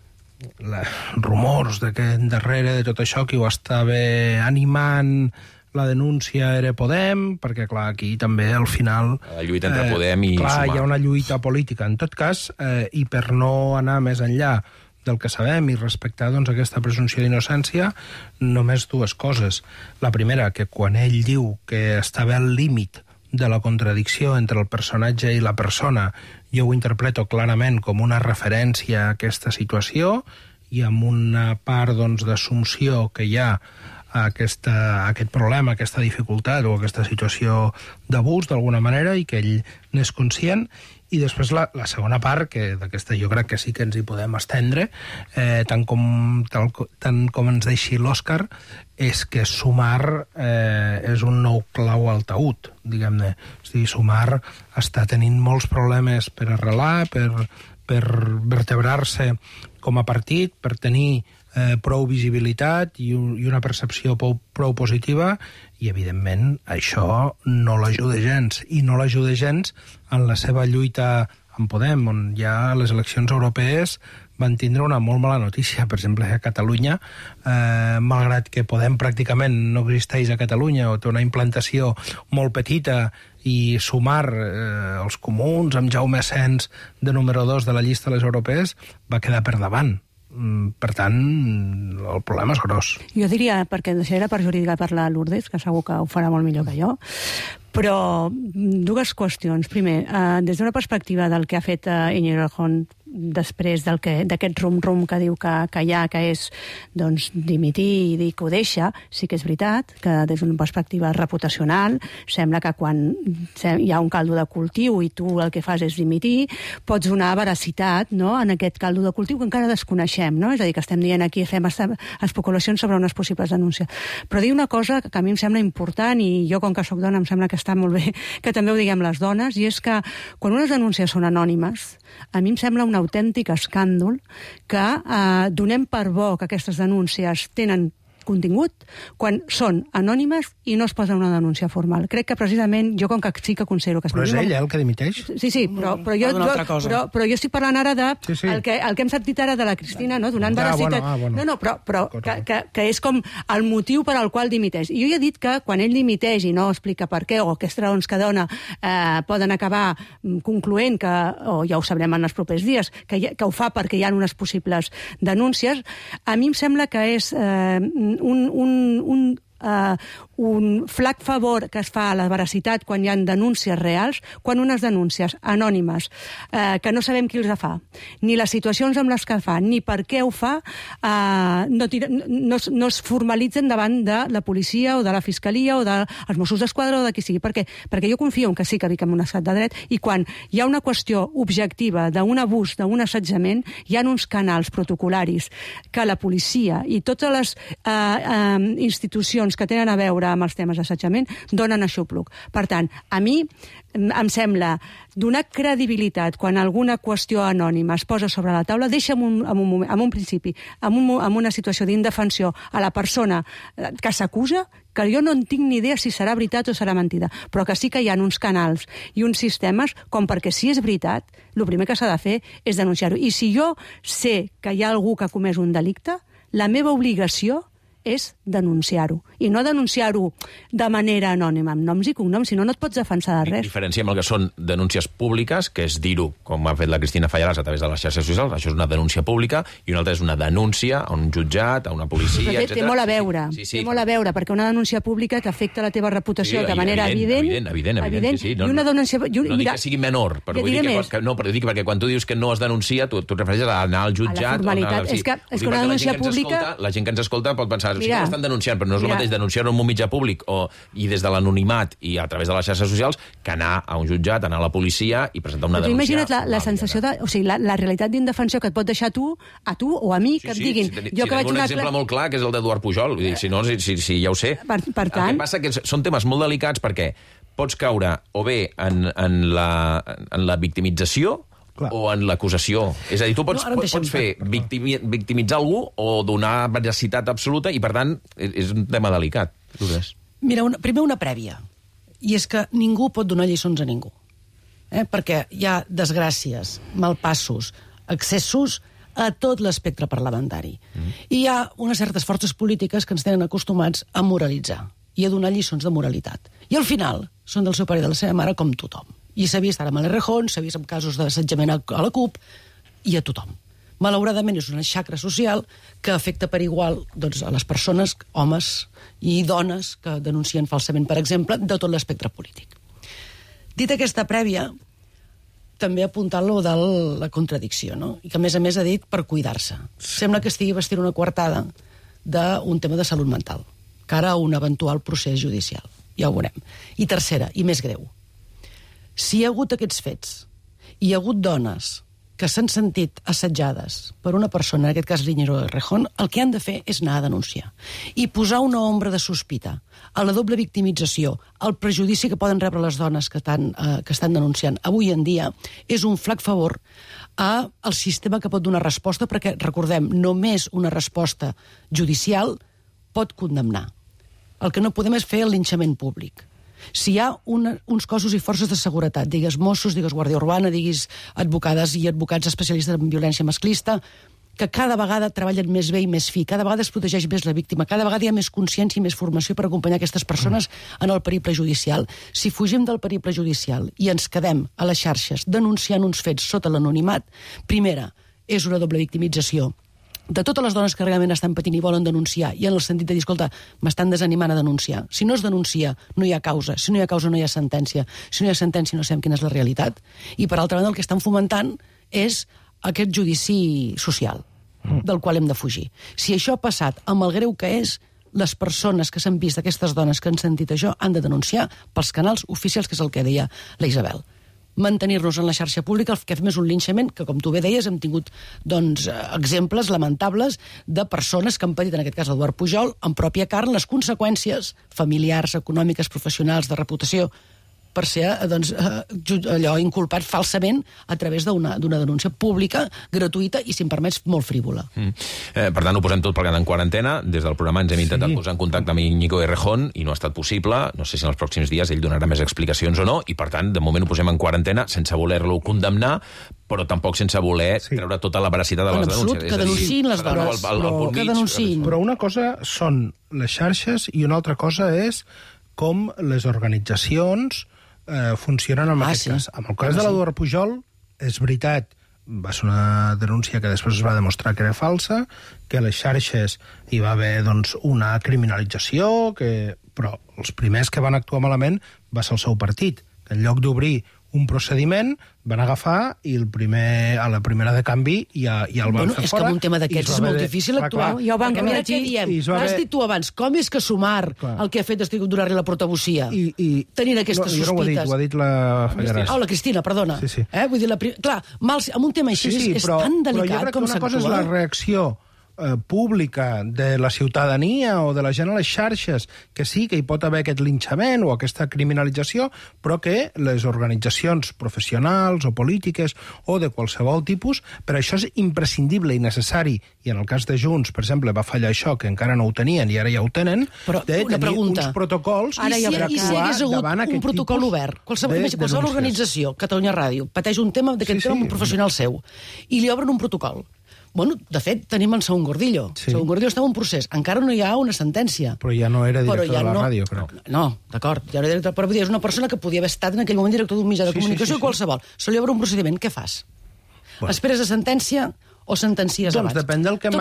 Speaker 9: rumors de que darrere de tot això qui ho estava animant la denúncia era Podem, perquè, clar, aquí també, al final...
Speaker 1: La lluita entre Podem i
Speaker 9: Sumar.
Speaker 1: Hi
Speaker 9: ha una lluita política. En tot cas, i per no anar més enllà del que sabem i respectar aquesta presumpció d'innocència, només dues coses. La primera, que quan ell diu que estava al límit de la contradicció entre el personatge i la persona, jo ho interpreto clarament com una referència a aquesta situació i amb una part d'assumpció que hi ha aquest problema, aquesta dificultat o aquesta situació d'abús, d'alguna manera, i que ell n'és conscient. I després la segona part, que d'aquesta jo crec que sí que ens hi podem estendre, tant com ens deixi l'Òscar, és que Sumar és un nou clau al taüt, diguem-ne. És a dir, Sumar està tenint molts problemes per arrelar, per vertebrar-se com a partit, per tenir prou visibilitat i una percepció prou positiva, i evidentment això no l'ajuda gens, i no l'ajuda gens en la seva lluita amb Podem, on ja les eleccions europees van tindre una molt mala notícia. Per exemple, a Catalunya, malgrat que Podem pràcticament no existeix a Catalunya o té una implantació molt petita, i Sumar, els comuns, amb Jaume Asens de número 2 de la llista de les europees, va quedar per davant. Per tant, el problema és gros.
Speaker 11: Jo diria, perquè era per jurídica parlar a Lourdes, que segur que ho farà molt millor que jo, però dues qüestions. Primer, des d'una perspectiva del que ha fet Íñigo Errejón després d'aquest rum-rum que diu que hi ha, que és dimitir i dir que ho deixa, sí que és veritat que des d'una perspectiva reputacional sembla que quan hi ha un caldo de cultiu i tu el que fas és dimitir, pots donar veracitat en aquest caldo de cultiu que encara desconeixem, no? És a dir, que estem dient aquí, fem especulacions sobre unes possibles denúncies. Però dir una cosa que a mi em sembla important, i jo com que soc dona em sembla que està molt bé que també ho diguem les dones, i és que quan unes denúncies són anònimes, a mi em sembla un autèntic escàndol que donem per bo que aquestes denúncies tenen contingut quan són anònimes i no es posa una denúncia formal. Crec que precisament jo, com que sí que considero que...
Speaker 9: Però és ell, el que dimiteix?
Speaker 11: Sí, però jo estic parlant ara de el que hem sentit ara de la Cristina, no? Donant veracitat. No, però que és com el motiu per al qual dimiteix. I jo ja he dit que quan ell dimiteix i no explica per què, o aquestes raons que dona poden acabar concloent que, o ja ho sabrem en els propers dies, que ho fa perquè hi ha unes possibles denúncies, a mi em sembla que és un flac favor que es fa a la veracitat quan hi ha denúncies reals, quan unes denúncies anònimes, que no sabem qui els fa, ni les situacions amb les que fa, ni per què ho fa, no es formalitzen davant de la policia o de la fiscalia o dels Mossos d'Esquadra o de qui sigui. Per què? Perquè jo confio en que sí que vic en un estat de dret, i quan hi ha una qüestió objectiva d'un abús, d'un assetjament, hi ha uns canals protocolaris que la policia i totes les institucions que tenen a veure amb els temes d'assetjament donen aixopluc. Per tant, a mi em sembla donar credibilitat quan alguna qüestió anònima es posa sobre la taula, deixa en un principi, en una situació d'indefensió a la persona que s'acusa, que jo no en tinc ni idea si serà veritat o serà mentida, però que sí que hi ha uns canals i uns sistemes com perquè, si és veritat, el primer que s'ha de fer és denunciar-ho. I si jo sé que hi ha algú que ha comès un delicte, la meva obligació és denunciar-ho. I no denunciar-ho de manera anònima, amb noms i cognoms, si no, no et pots defensar de res.
Speaker 1: Diferenciem el que són denúncies públiques, que és dir-ho, com ha fet la Cristina Fallarás a través de les xarxes socials, això és una denúncia pública, i una altra és una denúncia a un jutjat, a una policia, etc.
Speaker 11: Té molt a veure, té molt a veure, perquè una denúncia pública t'afecta la teva reputació de manera evident.
Speaker 1: No dic que sigui menor, però dic perquè quan tu dius que no es denuncia, tu et refereixes a anar al jutjat.
Speaker 11: A la formalitat. És que una denúncia pública...
Speaker 1: La gent que ens escolta pot pensar, sí que l'estan denunciant, però no és el mateix denunciar-ho en un mitjà públic i des de l'anonimat i a través de les xarxes socials que anar a un jutjat, anar a la policia i presentar una denúncia.
Speaker 11: Imagina't la sensació de... O sigui, la realitat d'indefensió que et pot deixar a tu o a mi, que em diguin...
Speaker 1: Tinc un exemple molt clar, que és el d'Eduard Pujol. Si no, si ja ho sé.
Speaker 11: Per tant...
Speaker 1: El que passa que són temes molt delicats perquè pots caure o bé en la victimització o en l'acusació. És a dir, tu pots fer victimitzar algú o donar veracitat absoluta i, per tant, és un tema delicat.
Speaker 12: Mira, primer una prèvia, i és que ningú pot donar lliçons a ningú. Perquè hi ha desgràcies, malpassos, excessos a tot l'espectre parlamentari. I hi ha unes certes forces polítiques que ens tenen acostumats a moralitzar i a donar lliçons de moralitat. I al final són del seu pare i de la seva mare com tothom. I s'ha vist ara amb l'Errejón, s'ha vist amb casos d'assetjament a la CUP i a tothom. Malauradament és una xacra social que afecta per igual a les persones, homes i dones que denuncien falsament, per exemple, de tot l'espectre polític. Dit aquesta prèvia, també apuntant-lo de la contradicció, no? I que a més ha dit per cuidar-se. Sembla que estigui vestint una coartada d'un tema de salut mental, cara a un eventual procés judicial. Ja ho veurem. I tercera, i més greu, si hi ha hagut aquests fets i hi ha hagut dones que s'han sentit assetjades per una persona, en aquest cas Íñigo Errejón, el que han de fer és anar a denunciar i posar una ombra de sospita a la doble victimització, al prejudici que poden rebre les dones que estan denunciant. Avui en dia és un flac favor al sistema que pot donar resposta, perquè, recordem, només una resposta judicial pot condemnar. El que no podem és fer el linxament públic. Si hi ha uns cossos i forces de seguretat, digues Mossos, digues Guàrdia Urbana, digues advocades i advocats especialistes en violència masclista, que cada vegada treballen més bé i més fi, cada vegada es protegeix més la víctima, cada vegada hi ha més consciència i més formació per acompanyar aquestes persones en el periple judicial. Si fugim del periple judicial i ens quedem a les xarxes denunciant uns fets sota l'anonimat, primera, és una doble victimització de totes les dones que realment estan patint i volen denunciar, i en el sentit de dir, escolta, m'estan desanimant a denunciar. Si no es denuncia, no hi ha causa. Si no hi ha causa, no hi ha sentència. Si no hi ha sentència, no sabem quina és la realitat. I, per altra banda, el que estan fomentant és aquest judici social, del qual hem de fugir. Si això ha passat, amb el greu que és, les persones que s'han vist, aquestes dones que han sentit això, han de denunciar pels canals oficials, que és el que deia la Isabel. Mantenir-nos en la xarxa pública, el que fem és un linxament que, com tu bé deies, hem tingut exemples lamentables de persones que han patit, en aquest cas Eduard Pujol, en pròpia carn, les conseqüències familiars, econòmiques, professionals, de reputació, per ser allò inculpat falsament a través d'una denúncia pública, gratuïta i, si em permets, molt frívola.
Speaker 1: Per tant, ho posem tot plegat en quarantena. Des del programa ens hem intentat posar en contacte amb Íñigo Errejón i no ha estat possible. No sé si en els pròxims dies ell donarà més explicacions o no, i per tant, de moment ho posem en quarantena sense voler-lo condemnar, però tampoc sense voler treure tota la veracitat de les denúncies.
Speaker 12: Que denunciïn les dones. Que denunciïn.
Speaker 9: Però una cosa són les xarxes i una altra cosa és com les organitzacions funcionen en aquest cas. En el cas de l'Eduard Pujol, és veritat, va ser una denúncia que després es va demostrar que era falsa, que a les xarxes hi va haver una criminalització, però els primers que van actuar malament va ser el seu partit, que en lloc d'obrir un procediment van agafar i a la primera de canvi ja el van fer fora.
Speaker 12: És que en un tema d'aquests és molt difícil actuar. Ja ho van canviar aquí. Has dit tu abans, com és que Sumar el que ha fet és donar-li la portavocía? Tenint aquestes sospites.
Speaker 9: Jo no ho he dit la Fallaràs.
Speaker 12: La Cristina, perdona. Vull dir, clar, en un tema així és tan delicat com s'actua.
Speaker 9: Una cosa és la reacció pública de la ciutadania o de la gent a les xarxes, que sí que hi pot haver aquest linxament o aquesta criminalització, però que les organitzacions professionals o polítiques o de qualsevol tipus, per això és imprescindible i necessari, i en el cas de Junts, per exemple, va fallar això, que encara no ho tenien i ara ja ho tenen, de tenir uns protocols per actuar davant aquest tipus...
Speaker 12: un protocol obert, qualsevol organització, Catalunya Ràdio, pateix un tema d'aquest tema amb un professional seu, i li obren un protocol. Bueno, de fet, tenim en Saúl Gordillo. Saúl Gordillo estava en procés. Encara no hi ha una sentència.
Speaker 9: Però ja no era director de la ràdio, crec.
Speaker 12: No, d'acord. Ja no era director, però vull dir, és una persona que podia haver estat en aquell moment director d'un mitjà de comunicació qualsevol. Se li obre un procediment, què fas? Esperes a sentència o sentencies abans?
Speaker 9: Doncs depèn del que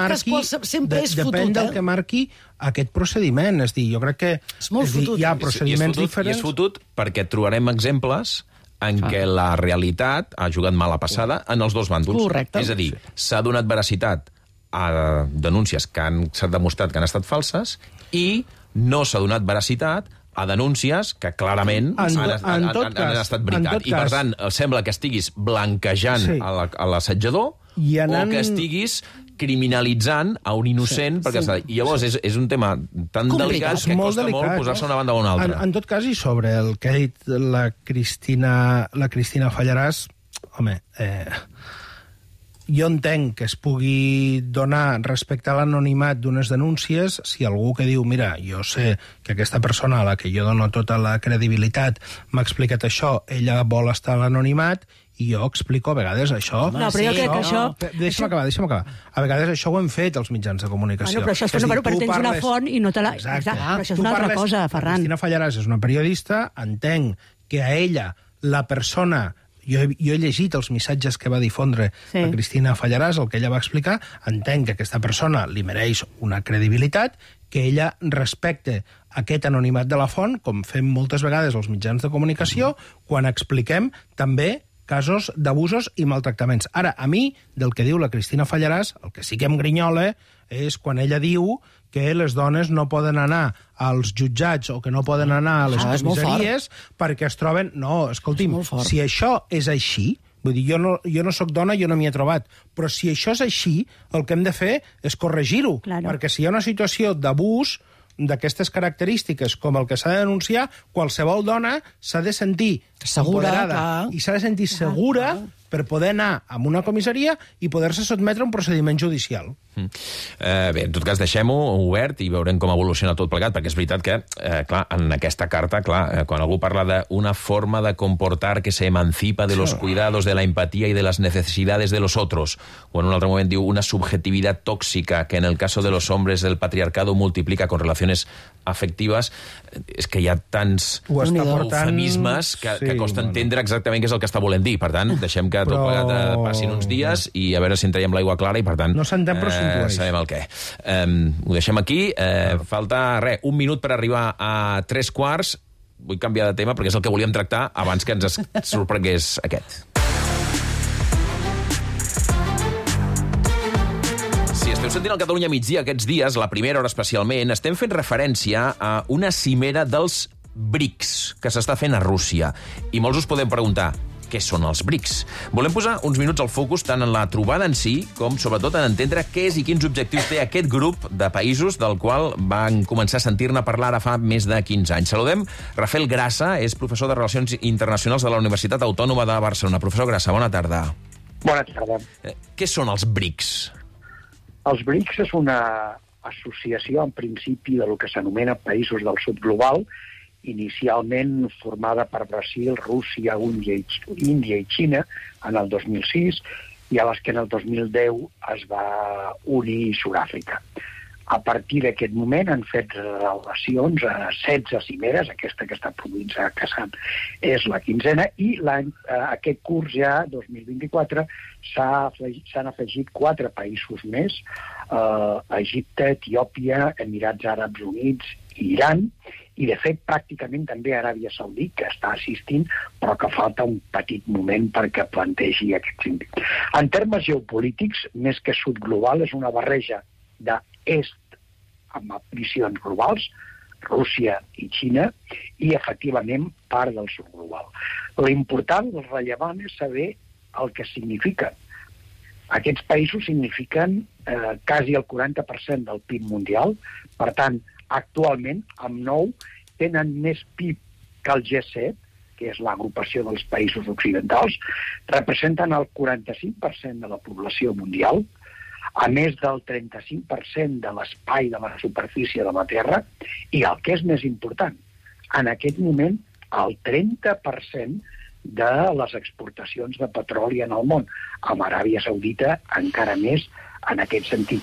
Speaker 9: marqui aquest procediment. És dir, jo crec que hi ha procediments diferents...
Speaker 1: I és fotut perquè trobarem exemples en què la realitat ha jugat mala passada en els dos bàndols.
Speaker 12: Correcte.
Speaker 1: És a dir, s'ha donat veracitat a denúncies que s'ha demostrat que han estat falses i no s'ha donat veracitat a denúncies que clarament han estat veritat. I, per tant, sembla que estiguis blanquejant a l'assetjador o que estiguis criminalitzant a un innocent, i llavors és un tema tan delicat que costa molt posar-se una banda o una altra.
Speaker 9: En tot cas, i sobre el que ha dit la Cristina Fallaràs, home, jo entenc que es pugui donar respecte a l'anonimat d'unes denúncies si algú que diu, mira, jo sé que aquesta persona a la que jo dono tota la credibilitat m'ha explicat això, ella vol estar a l'anonimat, i jo explico a vegades això...
Speaker 11: No, però jo crec que això...
Speaker 9: Deixa'm acabar. A vegades això ho hem fet els mitjans de comunicació.
Speaker 11: Però això és perquè tens una font i no te la... Exacte. Però això és una altra cosa, Ferran.
Speaker 9: Cristina Fallaràs és una periodista, entenc que a ella, la persona... Jo he llegit els missatges que va difondre la Cristina Fallaràs, el que ella va explicar, entenc que aquesta persona li mereix una credibilitat, que ella respecte aquest anonimat de la font, com fem moltes vegades els mitjans de comunicació, quan expliquem també casos d'abusos i maltractaments. Ara, a mi, del que diu la Cristina Fallaràs, el que sí que em grinyola és quan ella diu que les dones no poden anar als jutjats o que no poden anar a les comissaries perquè es troben... No, escolti'm, si això és així, vull dir, jo no soc dona, jo no m'hi he trobat, però si això és així, el que hem de fer és corregir-ho, perquè si hi ha una situació d'abús d'aquestes característiques com el que s'ha de denunciar, qualsevol dona s'ha de sentir empoderada i s'ha de sentir segura per poder anar a una comissaria i poder-se sotmetre a un procediment judicial.
Speaker 1: Bé, en tot cas, deixem-ho obert i veurem com evoluciona tot plegat, perquè és veritat que, clar, en aquesta carta, quan algú parla d'una forma de comportar que se emancipa de los cuidados, de la empatía y de las necesidades de los otros, o en un altre moment diu una subjetividad tóxica que en el caso de los hombres del patriarcado multiplica con relaciones afectives, és que hi ha tants eufemismes que costa entendre exactament què és el que està volent dir. Per tant, deixem que tot plegat passin uns dies i a veure si en traiem l'aigua clara i, per tant,
Speaker 9: no s'entén, però
Speaker 1: sabem el què. Ho deixem aquí. Falta, un minut per arribar a 3:15. Vull canviar de tema perquè és el que volíem tractar abans que ens sorprengués aquest. Si esteu sentint el Catalunya migdia aquests dies, la primera hora especialment, estem fent referència a una cimera dels BRICS que s'està fent a Rússia. I molts us podem preguntar, què són els BRICS. Volem posar uns minuts al focus tant en la trobada en si com, sobretot, en entendre què és i quins objectius té aquest grup de països del qual van començar a sentir-ne parlar ara fa més de 15 anys. Saludem Rafael Grassa, és professor de Relacions Internacionals de la Universitat Autònoma de Barcelona. Professor Grassa, bona tarda.
Speaker 3: Bona tarda.
Speaker 1: Què són els BRICS?
Speaker 3: Els BRICS és una associació, en principi, del que s'anomena països del sud global, inicialment formada per Brasil, Rússia, Índia i Xina en el 2006, i a les que en el 2010 es va unir Sud-àfrica. A partir d'aquest moment han fet relacions a 16 cimeres, aquesta que està produint-se a Kazan és la 15ª, i aquest curs ja, 2024, s'han afegit 4 països més, Egipte, Etiòpia, Emirats Àrabs Units i Iran, i de fet pràcticament també Aràbia Saudita, que està assistint, però que falta un petit moment perquè plantegi aquest síndic. En termes geopolítics, més que sud global, és una barreja d'est amb visions globals, Rússia i Xina, i efectivament part del sud global. L'important, el rellevant, és saber el que signifiquen. Aquests països signifiquen quasi el 40% del PIB mundial, per tant, actualment, amb 9, tenen més PIB que el G7, que és l'agrupació dels països occidentals, representen el 45% de la població mundial, a més del 35% de l'espai de la superfície de la Terra, i el que és més important, en aquest moment, el 30% de les exportacions de petroli en el món, amb Aràbia Saudita encara més en aquest sentit.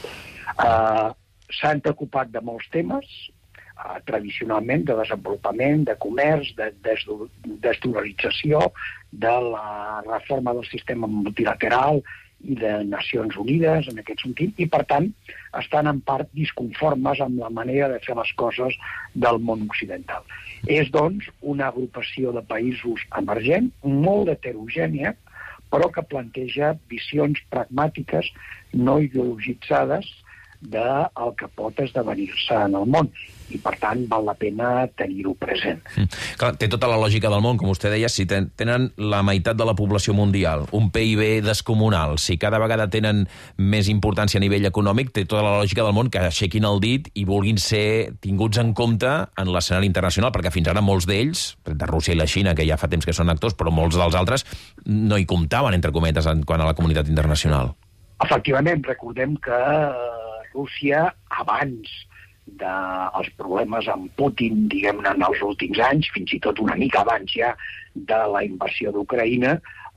Speaker 3: S'han preocupat de molts temes, tradicionalment de desenvolupament, de comerç, de desdolarització, de la reforma del sistema multilateral i de Nacions Unides, en aquest sentit, i per tant estan en part disconformes amb la manera de fer les coses del món occidental. És, doncs, una agrupació de països emergent, molt heterogènia, però que planteja visions pragmàtiques no ideologitzades del que pot esdevenir-se en el món, i per tant val la pena tenir-ho present.
Speaker 1: Clar, té tota la lògica del món, com vostè deia, si tenen la meitat de la població mundial, un PIB descomunal, si cada vegada tenen més importància a nivell econòmic, té tota la lògica del món que aixequin el dit i vulguin ser tinguts en compte en l'escenari internacional, perquè fins ara molts d'ells, de Rússia i la Xina, que ja fa temps que són actors, però molts dels altres no hi comptaven, entre cometes, en quant a la comunitat internacional.
Speaker 3: Efectivament, recordem que Rússia, abans dels problemes amb Putin, diguem-ne, en els últims anys, fins i tot una mica abans ja de la invasió d'Ucraïna,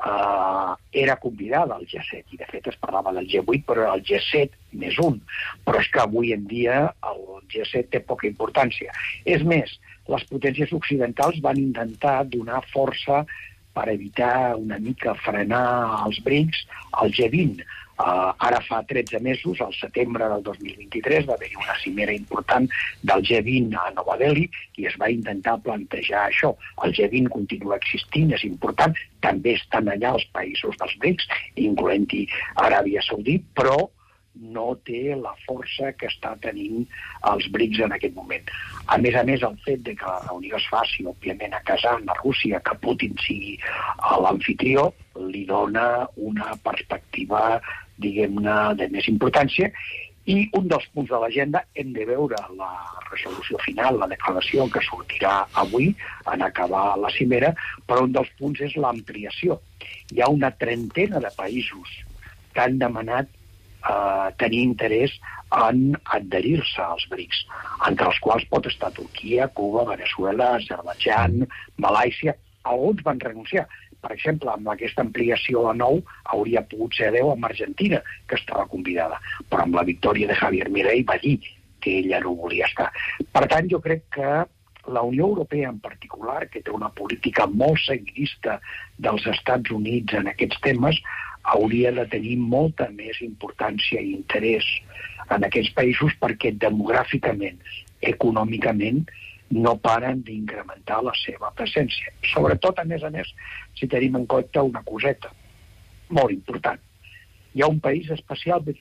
Speaker 3: era convidada al G7, i de fet es parlava del G8, però era el G7 més un. Però és que avui en dia el G7 té poca importància. És més, les potències occidentals van intentar donar força per evitar una mica frenar els BRICS al G20. Ara fa 13 mesos, al setembre del 2023, va haver-hi una cimera important del G20 a Nova Delhi i es va intentar plantejar això. El G20 continua existint, és important, també estan allà els països dels BRICS, incloent-hi Aràbia Saudita, però no té la força que està tenint els BRICS en aquest moment. A més, el fet de que la reunió es faci, òbviament, a Kazan, a Rússia, que Putin sigui l'amfitrió, li dona una perspectiva, diguem-ne, de més importància, i un dels punts de l'agenda hem de veure la resolució final, la declaració que sortirà avui en acabar la cimera, però un dels punts és l'ampliació. Hi ha una trentena de països que han demanat tenir interès en adherir-se als BRICS, entre els quals pot estar Turquia, Cuba, Venezuela, Azerbaidjan, Malàisia. Alguns van renunciar. Per exemple, amb aquesta ampliació a 9 hauria pogut ser 10 amb Argentina, que estava convidada, però amb la victòria de Javier Milei va dir que ella no volia estar. Per tant, jo crec que la Unió Europea en particular, que té una política molt seguidista dels Estats Units en aquests temes, hauria de tenir molta més importància i interès en aquests països perquè demogràficament, econòmicament, no paren d'incrementar la seva presència. Sobretot, a més, si tenim en compte una coseta molt important. Hi ha un país especialment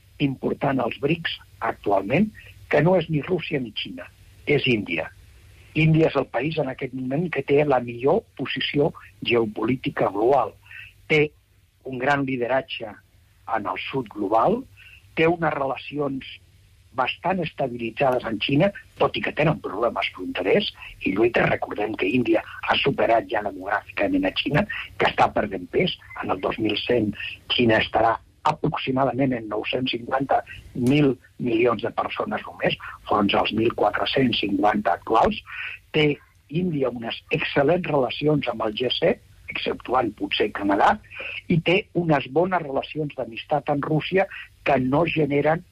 Speaker 3: important als BRICS actualment que no és ni Rússia ni Xina, és Índia. Índia és el país en aquest moment que té la millor posició geopolítica global. Té un gran lideratge en el sud global, té unes relacions bastant estabilitzades amb Xina, tot i que tenen problemes fronterers, i lluita, recordem que Índia ha superat ja demogràficament a Xina, que està perdent pes. En el 2100 Xina estarà aproximadament en 950.000 milions de persones només, fons als 1.450 actuals. Té Índia unes excel·lents relacions amb el G7, exceptuant potser Canadà, i té unes bones relacions d'amistat amb Rússia que no generen,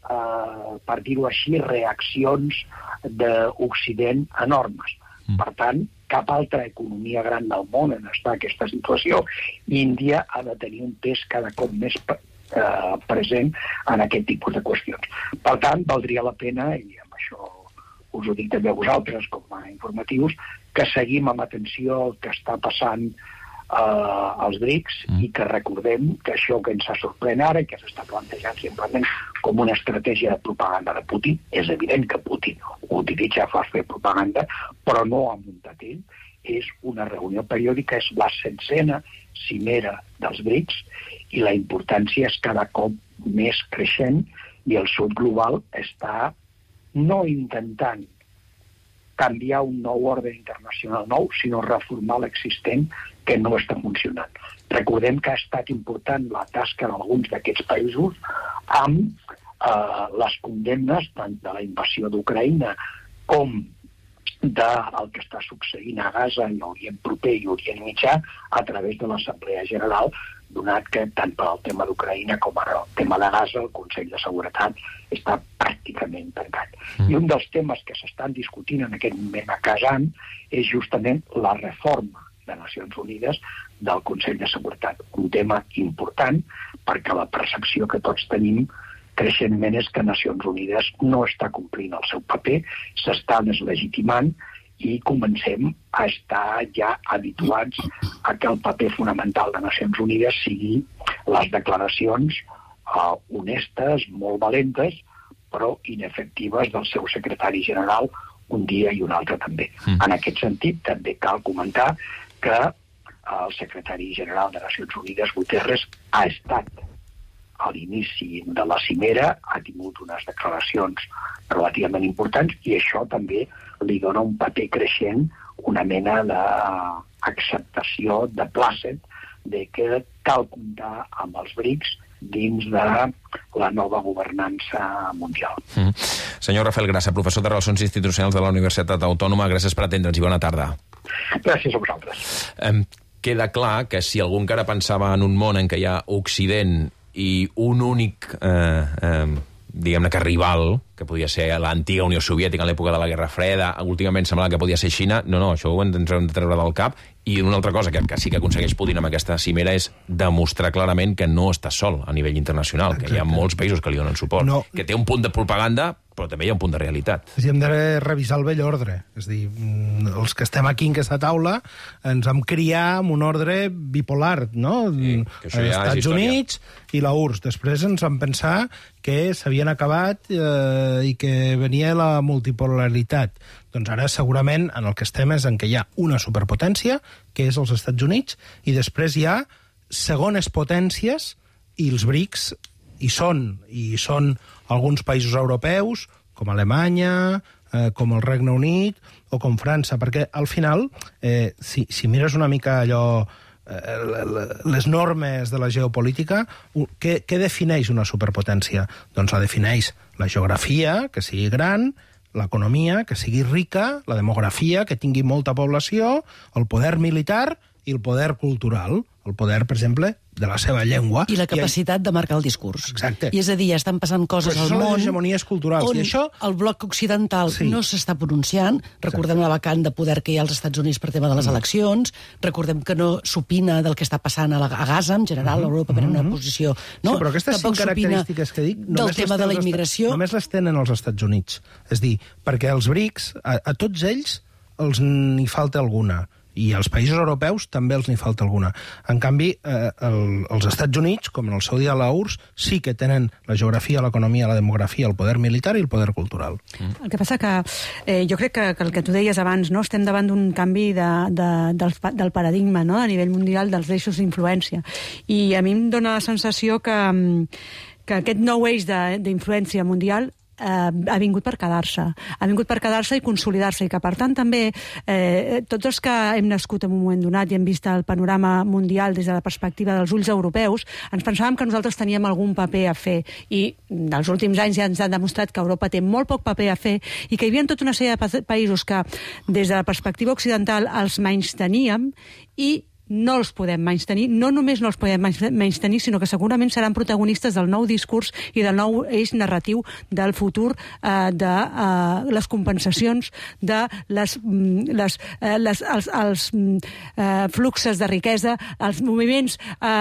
Speaker 3: per dir-ho així, reaccions d'Occident enormes. Per tant, cap altra economia gran del món en està en aquesta situació. Índia ha de tenir un pes cada cop més present en aquest tipus de qüestions. Per tant, valdria la pena, i amb això us ho dic també a vosaltres com a informatius, que seguim amb atenció el que està passant als BRICS i que recordem que això que ens sorprèn ara i que s'està plantejant simplement com una estratègia de propaganda de Putin, és evident que Putin ho utilitza per fer propaganda, però no ha muntat ell, és una reunió periòdica, és la 7a cimera dels BRICS i la importància és cada cop més creixent i el sud global està no intentant canviar un nou ordre internacional nou, sinó reformar l'existent que no està funcionant. Recordem que ha estat important la tasca d'alguns d'aquests països amb les condemnes tant de la invasió d'Ucraïna com del que està succeint a Gaza i Orient Proper i Orient Mitjà a través de l'Assemblea General, donat que tant per al tema d'Ucraïna com per al tema de Gaza el Consell de Seguretat està pràcticament tancat. I un dels temes que s'estan discutint en aquest moment a Kazan és justament la reforma de Nacions Unides del Consell de Seguretat. Un tema important perquè la percepció que tots tenim creixentment és que Nacions Unides no està complint el seu paper, s'està deslegitimant i comencem a estar ja habituats a que el paper fonamental de Nacions Unides sigui les declaracions honestes, molt valentes, però inefectives del seu secretari general un dia i un altre també. En aquest sentit, també cal comentar que el secretari general de Nacions Unides, Guterres, ha estat a l'inici de la cimera, ha tingut unes declaracions relativament importants i això també li dona un paper creixent, una mena d'acceptació de plàcet de que cal comptar amb els BRICS dins de la nova governança mundial.
Speaker 1: Senyor Rafael Grassa, professor de Relacions Institucionals de la Universitat Autònoma, gràcies per atendre'ns i bona tarda.
Speaker 3: Gràcies a vosaltres.
Speaker 1: Queda clar que si algú encara pensava en un món en què hi ha Occident i un únic, diguem-ne que rival, que podia ser l'antiga Unió Soviètica en l'època de la Guerra Freda, últimament semblava que podia ser Xina, no, això ho hem de treure del cap. I una altra cosa que sí que aconsegueix Putin amb aquesta cimera és demostrar clarament que no està sol a nivell internacional, que hi ha molts països que li donen suport, que té un punt de propaganda, però també hi ha un punt de realitat.
Speaker 9: Hem de revisar el vell ordre. És a dir, els que estem aquí en aquesta taula ens vam criar amb un ordre bipolar, no? Els Estats Units i la URSS. Després ens vam pensar que s'havien acabat i que venia la multipolaritat. Doncs ara segurament en el que estem és en què hi ha una superpotència, que és els Estats Units, i després hi ha segones potències, i els BRICS hi són alguns països europeus, com Alemanya, com el Regne Unit o com França, perquè al final, si mires una mica allò, les normes de la geopolítica, què defineix una superpotència? Doncs la defineix la geografia, que sigui gran, l'economia, que sigui rica, la demografia, que tingui molta població, el poder militar i el poder cultural, el poder, per exemple, de la seva llengua.
Speaker 12: I la capacitat de marcar el discurs.
Speaker 9: Exacte.
Speaker 12: I és a dir, estan passant coses al món...
Speaker 9: Són les hegemonies culturals.
Speaker 12: On el bloc occidental no s'està pronunciant. Recordem la vacant de poder que hi ha als Estats Units per tema de les eleccions. Recordem que no s'opina del que està passant a Gaza, en general, a Europa, per una posició...
Speaker 9: Sí, però aquestes 5 característiques que dic...
Speaker 12: Del tema de la immigració...
Speaker 9: Només les tenen els Estats Units. És dir, perquè els BRICS, a tots ells, n'hi falta alguna. I als països europeus també els n'hi falta alguna. En canvi, els Estats Units, com en el seu dia la URSS, sí que tenen la geografia, l'economia, la demografia, el poder militar i el poder cultural.
Speaker 11: El que passa que jo crec que el que tu deies abans, no? Estem davant d'un canvi del paradigma, no? A nivell mundial dels eixos d'influència. I a mi em dóna la sensació que aquest nou eix d'influència mundial ha vingut per quedar-se. Ha vingut per quedar-se i consolidar-se, i que, per tant, també tots els que hem nascut en un moment donat i hem vist el panorama mundial des de la perspectiva dels ulls europeus, ens pensàvem que nosaltres teníem algun paper a fer, i dels últims anys ja ens han demostrat que Europa té molt poc paper a fer i que hi havia tota una sèrie de països que, des de la perspectiva occidental, els menysteníem i no els podem menystenir. No només no els podem menystenir, sinó que segurament seran protagonistes del nou discurs i del nou eix narratiu del futur, de les compensacions, de els fluxes de riquesa, els moviments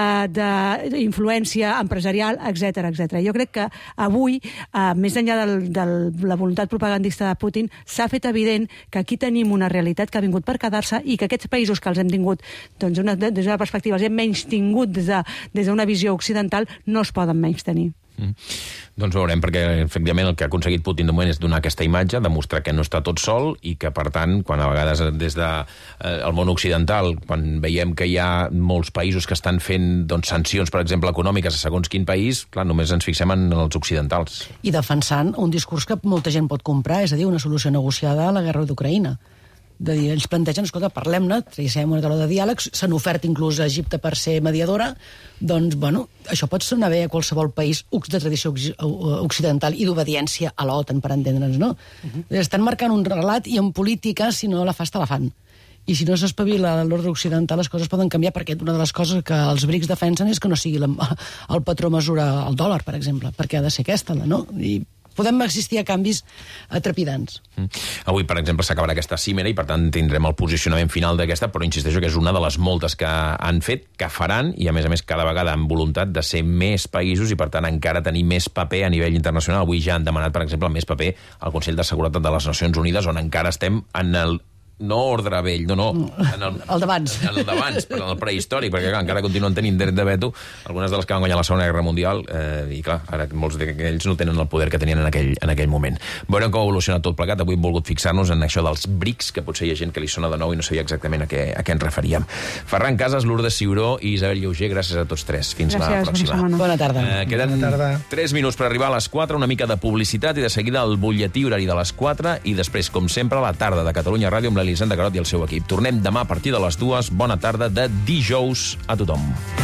Speaker 11: d'influència empresarial, etc. Jo crec que avui, més enllà de la voluntat propagandista de Putin, s'ha fet evident que aquí tenim una realitat que ha vingut per quedar-se i que aquests països que els hem tingut, doncs, des d'una perspectiva, els hem menystingut des d'una visió occidental, no es poden menystenir.
Speaker 1: Doncs veurem, perquè efectivament el que ha aconseguit Putin de moment és donar aquesta imatge, demostrar que no està tot sol i que, per tant, quan a vegades des del món occidental, quan veiem que hi ha molts països que estan fent sancions, per exemple, econòmiques a segons quin país, clar, només ens fixem en els occidentals.
Speaker 12: I defensant un discurs que molta gent pot comprar, és a dir, una solució negociada a la guerra d'Ucraïna. De dir, ells plantegen, escolta, parlem-ne, tracem una taula de diàleg, s'han ofert inclús a Egipte per ser mediadora, doncs, bueno, això pot sonar bé a qualsevol país de tradició occidental i d'obediència a l'OTAN, per entendre'ns, no? Estan marcant un relat i en política, si no la fas, te la fan. I si no s'espavila l'ordre occidental, les coses poden canviar, perquè una de les coses que els BRICS defensen és que no sigui el patró mesura el dòlar, per exemple, perquè ha de ser aquesta, no? I podem assistir a canvis trepidants.
Speaker 1: Avui, per exemple, s'acabarà aquesta cimera i, per tant, tindrem el posicionament final d'aquesta, però insisteixo que és una de les moltes que han fet, que faran, i, a més, cada vegada amb voluntat de ser més països i, per tant, encara tenir més paper a nivell internacional. Avui ja han demanat, per exemple, més paper al Consell de Seguretat de les Nacions Unides, on encara estem en el no ordre vell, no.
Speaker 12: El d'abans.
Speaker 1: El d'abans, però en el prehistòric, perquè clar, encara continuen tenint dret de veto algunes de les que van guanyar la Segona Guerra Mundial, i clar, ara molts d'ells no tenen el poder que tenien en aquell moment. Veurem com ha evolucionat tot plegat. Avui hem volgut fixar-nos en això dels BRICS, que potser hi ha gent que li sona de nou i no sabia exactament a què ens referíem. Ferran Casas, Lourdes Ciuró i Isabel Lleuger, gràcies a tots tres. Fins la pròxima.
Speaker 12: Bona tarda.
Speaker 1: Queden 3 minuts per arribar a les 4, una mica de publicitat i de seguida el butlletí horari de les 4 i després, com sempre, la tarda de Catalunya Ràdio amb l'Elisenda Carot i el seu equip. Tornem demà a partir de les 2. Bona tarda de dijous a tothom.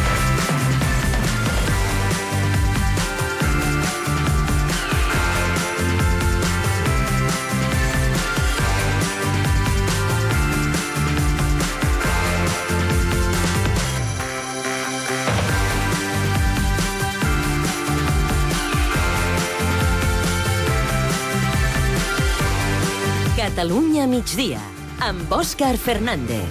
Speaker 8: Catalunya migdia, amb Òscar Fernández.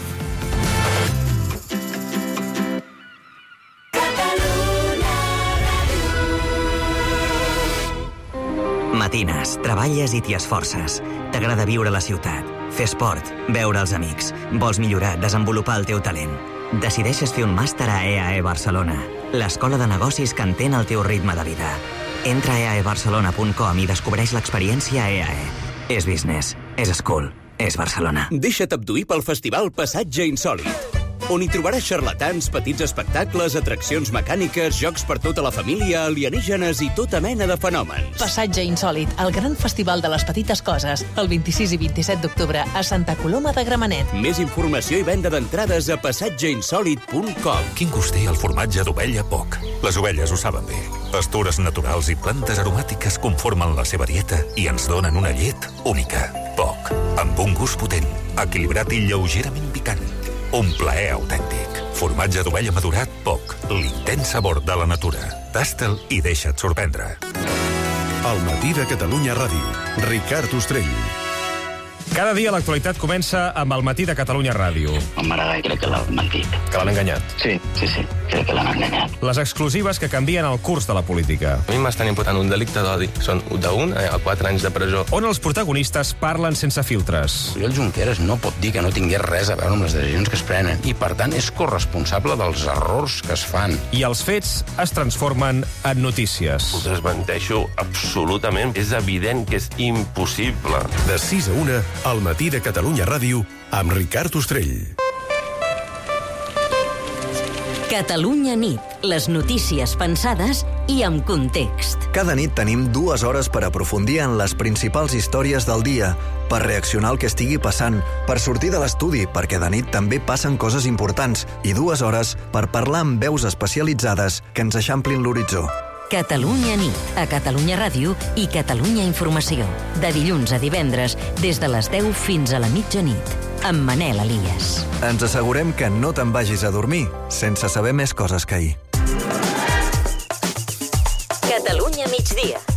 Speaker 4: Matines, treballes i t'hi esforces. T'agrada viure a la ciutat, fer esport, veure els amics. Vols millorar, desenvolupar el teu talent. Decideixes fer un màster a EAE Barcelona, l'escola de negocis que entén el teu ritme de vida. Entra a eaebarcelona.com i descobreix l'experiència EAE. És business, és school, és Barcelona.
Speaker 6: Deixa't abduir pel festival Passatge Insòlit, on hi trobaràs xarlatans, petits espectacles, atraccions mecàniques, jocs per tota la família, alienígenes i tota mena de fenòmens.
Speaker 7: Passatge Insòlit, el gran festival de les petites coses, el 26 i 27 d'octubre a Santa Coloma de Gramenet.
Speaker 6: Més informació i venda d'entrades a passatgeinsòlit.com.
Speaker 24: Quin gust té el formatge d'ovella Poc? Les ovelles ho saben bé. Pastures naturals i plantes aromàtiques conformen la seva dieta i ens donen una llet única. Poc, amb un gust potent, equilibrat i lleugerament picant. Un plaer autèntic. Formatge d'ovella madurat Poc, l'intens sabor de la natura. Tasta'l i deixa't sorprendre.
Speaker 2: El matí de Catalunya Ràdio. Ricard Ostrell.
Speaker 5: Cada dia l'actualitat comença amb el Matí de Catalunya Ràdio.
Speaker 10: El Maragall crec que l'ha mentit.
Speaker 5: Que l'han enganyat.
Speaker 10: Sí, crec que l'han enganyat.
Speaker 5: Les exclusives que canvien el curs de la política.
Speaker 13: A mi m'estan imputant un delicte d'odi. Són d'1 a 4 anys de presó.
Speaker 5: On els protagonistes parlen sense filtres.
Speaker 14: Oriol Junqueras no pot dir que no tingués res a veure amb les decisions que es prenen i, per tant, és corresponsable dels errors que es fan.
Speaker 5: I els fets es transformen en notícies.
Speaker 25: Ho desmenteixo absolutament. És evident que és impossible.
Speaker 2: De 6 a 1, al Matí de Catalunya Ràdio, amb Ricard Ostrell.
Speaker 8: Catalunya nit. Les notícies pensades i amb context.
Speaker 26: Cada nit tenim 2 hores per aprofundir en les principals històries del dia, per reaccionar al que estigui passant, per sortir de l'estudi, perquè de nit també passen coses importants, i 2 hores per parlar amb veus especialitzades que ens eixamplin l'horitzó.
Speaker 8: Catalunya nit, a Catalunya Ràdio i Catalunya Informació. De dilluns a divendres, des de les 10 fins a la mitjanit, amb Manel Elias.
Speaker 26: Ens assegurem que no te'n vagis a dormir sense saber més coses que ahir.
Speaker 8: Catalunya migdia.